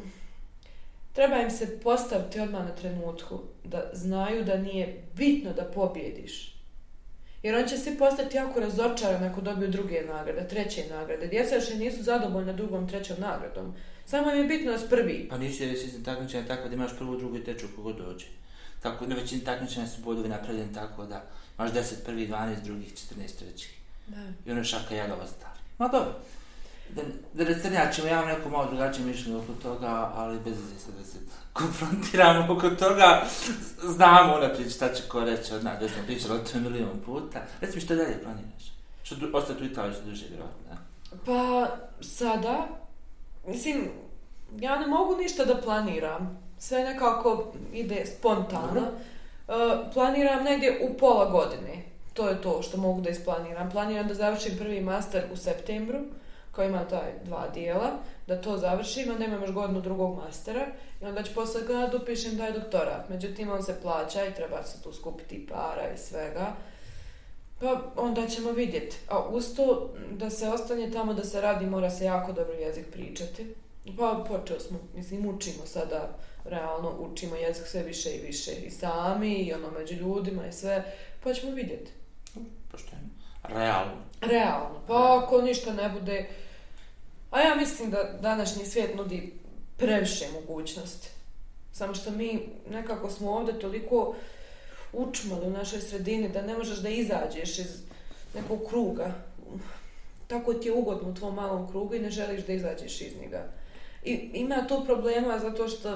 S2: treba im se postaviti odmah na trenutku da znaju da nije bitno da pobjediš. Jer on će svi postati jako razočarani ako dobiju druge nagrade, treće nagrade. Djeca još nisu zadovoljna drugom, trećom nagradom. Samo im je bitno da si prvi.
S1: Pa nisi jer si takmičenja tako da imaš prvu, drugu i treću kogo dođe. Tako, na većini takmičenja su bodovi napravljeni tako da imaš deset prvih, dvanaest drugih, četrnaest trećih. Da. I ono šaka jadova stari. Ma dobro. Da, da ne crnjačimo, ja imam neko malo drugačije mišljenje oko toga, ali bez izvijesta da se konfrontiramo oko toga. Znamo unaprijed šta će ko reći od nas, da smo pričali o to milijon puta. Reci mi što dalje planiraš? Što du- ostati u Italiji što duže, vjerojatno?
S2: Pa, sada, mislim, ja ne mogu ništa da planiram. Sve nekako ide spontano. Uh, planiram negdje u pola godine. To je to što mogu da isplaniram. Planiram da završim prvi master u septembru, koji ima taj dva dijela, da to završim, onda imam još godinu drugog mastera i onda ću posle kada upišem taj doktorat. Međutim, on se plaća i treba se tu skupiti para i svega. Pa onda ćemo vidjeti. A uz to, da se ostane tamo da se radi, mora se jako dobro jezik pričati. Pa počeo smo, mislim, učimo sada, realno učimo jezik sve više i više. I sami, i ono među ljudima i sve. Pa ćemo vidjeti.
S1: Pošteno. Realno.
S2: Realno. Pa ako ništa ne bude... A ja mislim da današnji svijet nudi previše mogućnosti. Samo što mi nekako smo ovdje toliko učmali u našoj sredini da ne možeš da izađeš iz nekog kruga. Tako ti je ugodno u tvom malom krugu i ne želiš da izađeš iz njega. I ima tu problema zato što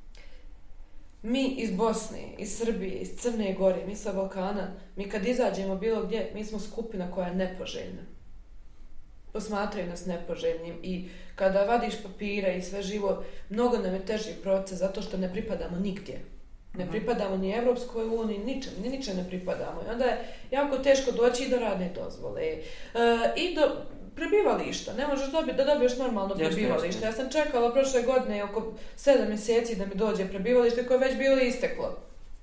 S2: mi iz Bosne, iz Srbije, iz Crne Gore, mi sa Balkana, mi kad izađemo bilo gdje, mi smo skupina koja je nepoželjna. Posmatraju nas nepoželjnim i kada vadiš papire i sve živo, mnogo nam je teži proces zato što ne pripadamo nigdje. Ne pripadamo ni Evropskoj uniji, ničem, ni ničem ne pripadamo. I onda je jako teško doći i do radne dozvole. E, I do prebivališta. Ne možeš dobiti, da dobiješ normalno prebivalište. Ja sam čekala prošle godine oko sedam mjeseci da mi dođe prebivalište koje je već bilo isteklo.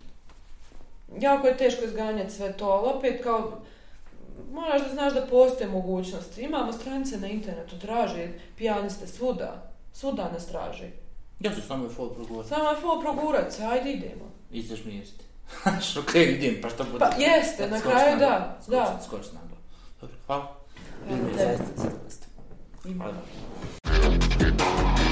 S2: Jako je teško izganjati sve to, ali opet kao moraš da znaš da postoje mogućnosti. Imamo stranice na internetu, traže pijaniste svuda. Svuda nas traže.
S1: Ja ću samo je fol progurat.
S2: Samo je fol progurat, ajde idemo.
S1: Izdeš mi jesti. Što kaj idem, pa što bude?
S2: Pa jeste, na kraju da.
S1: da. Skoči na do. Dobro, hvala. Hvala. Hvala.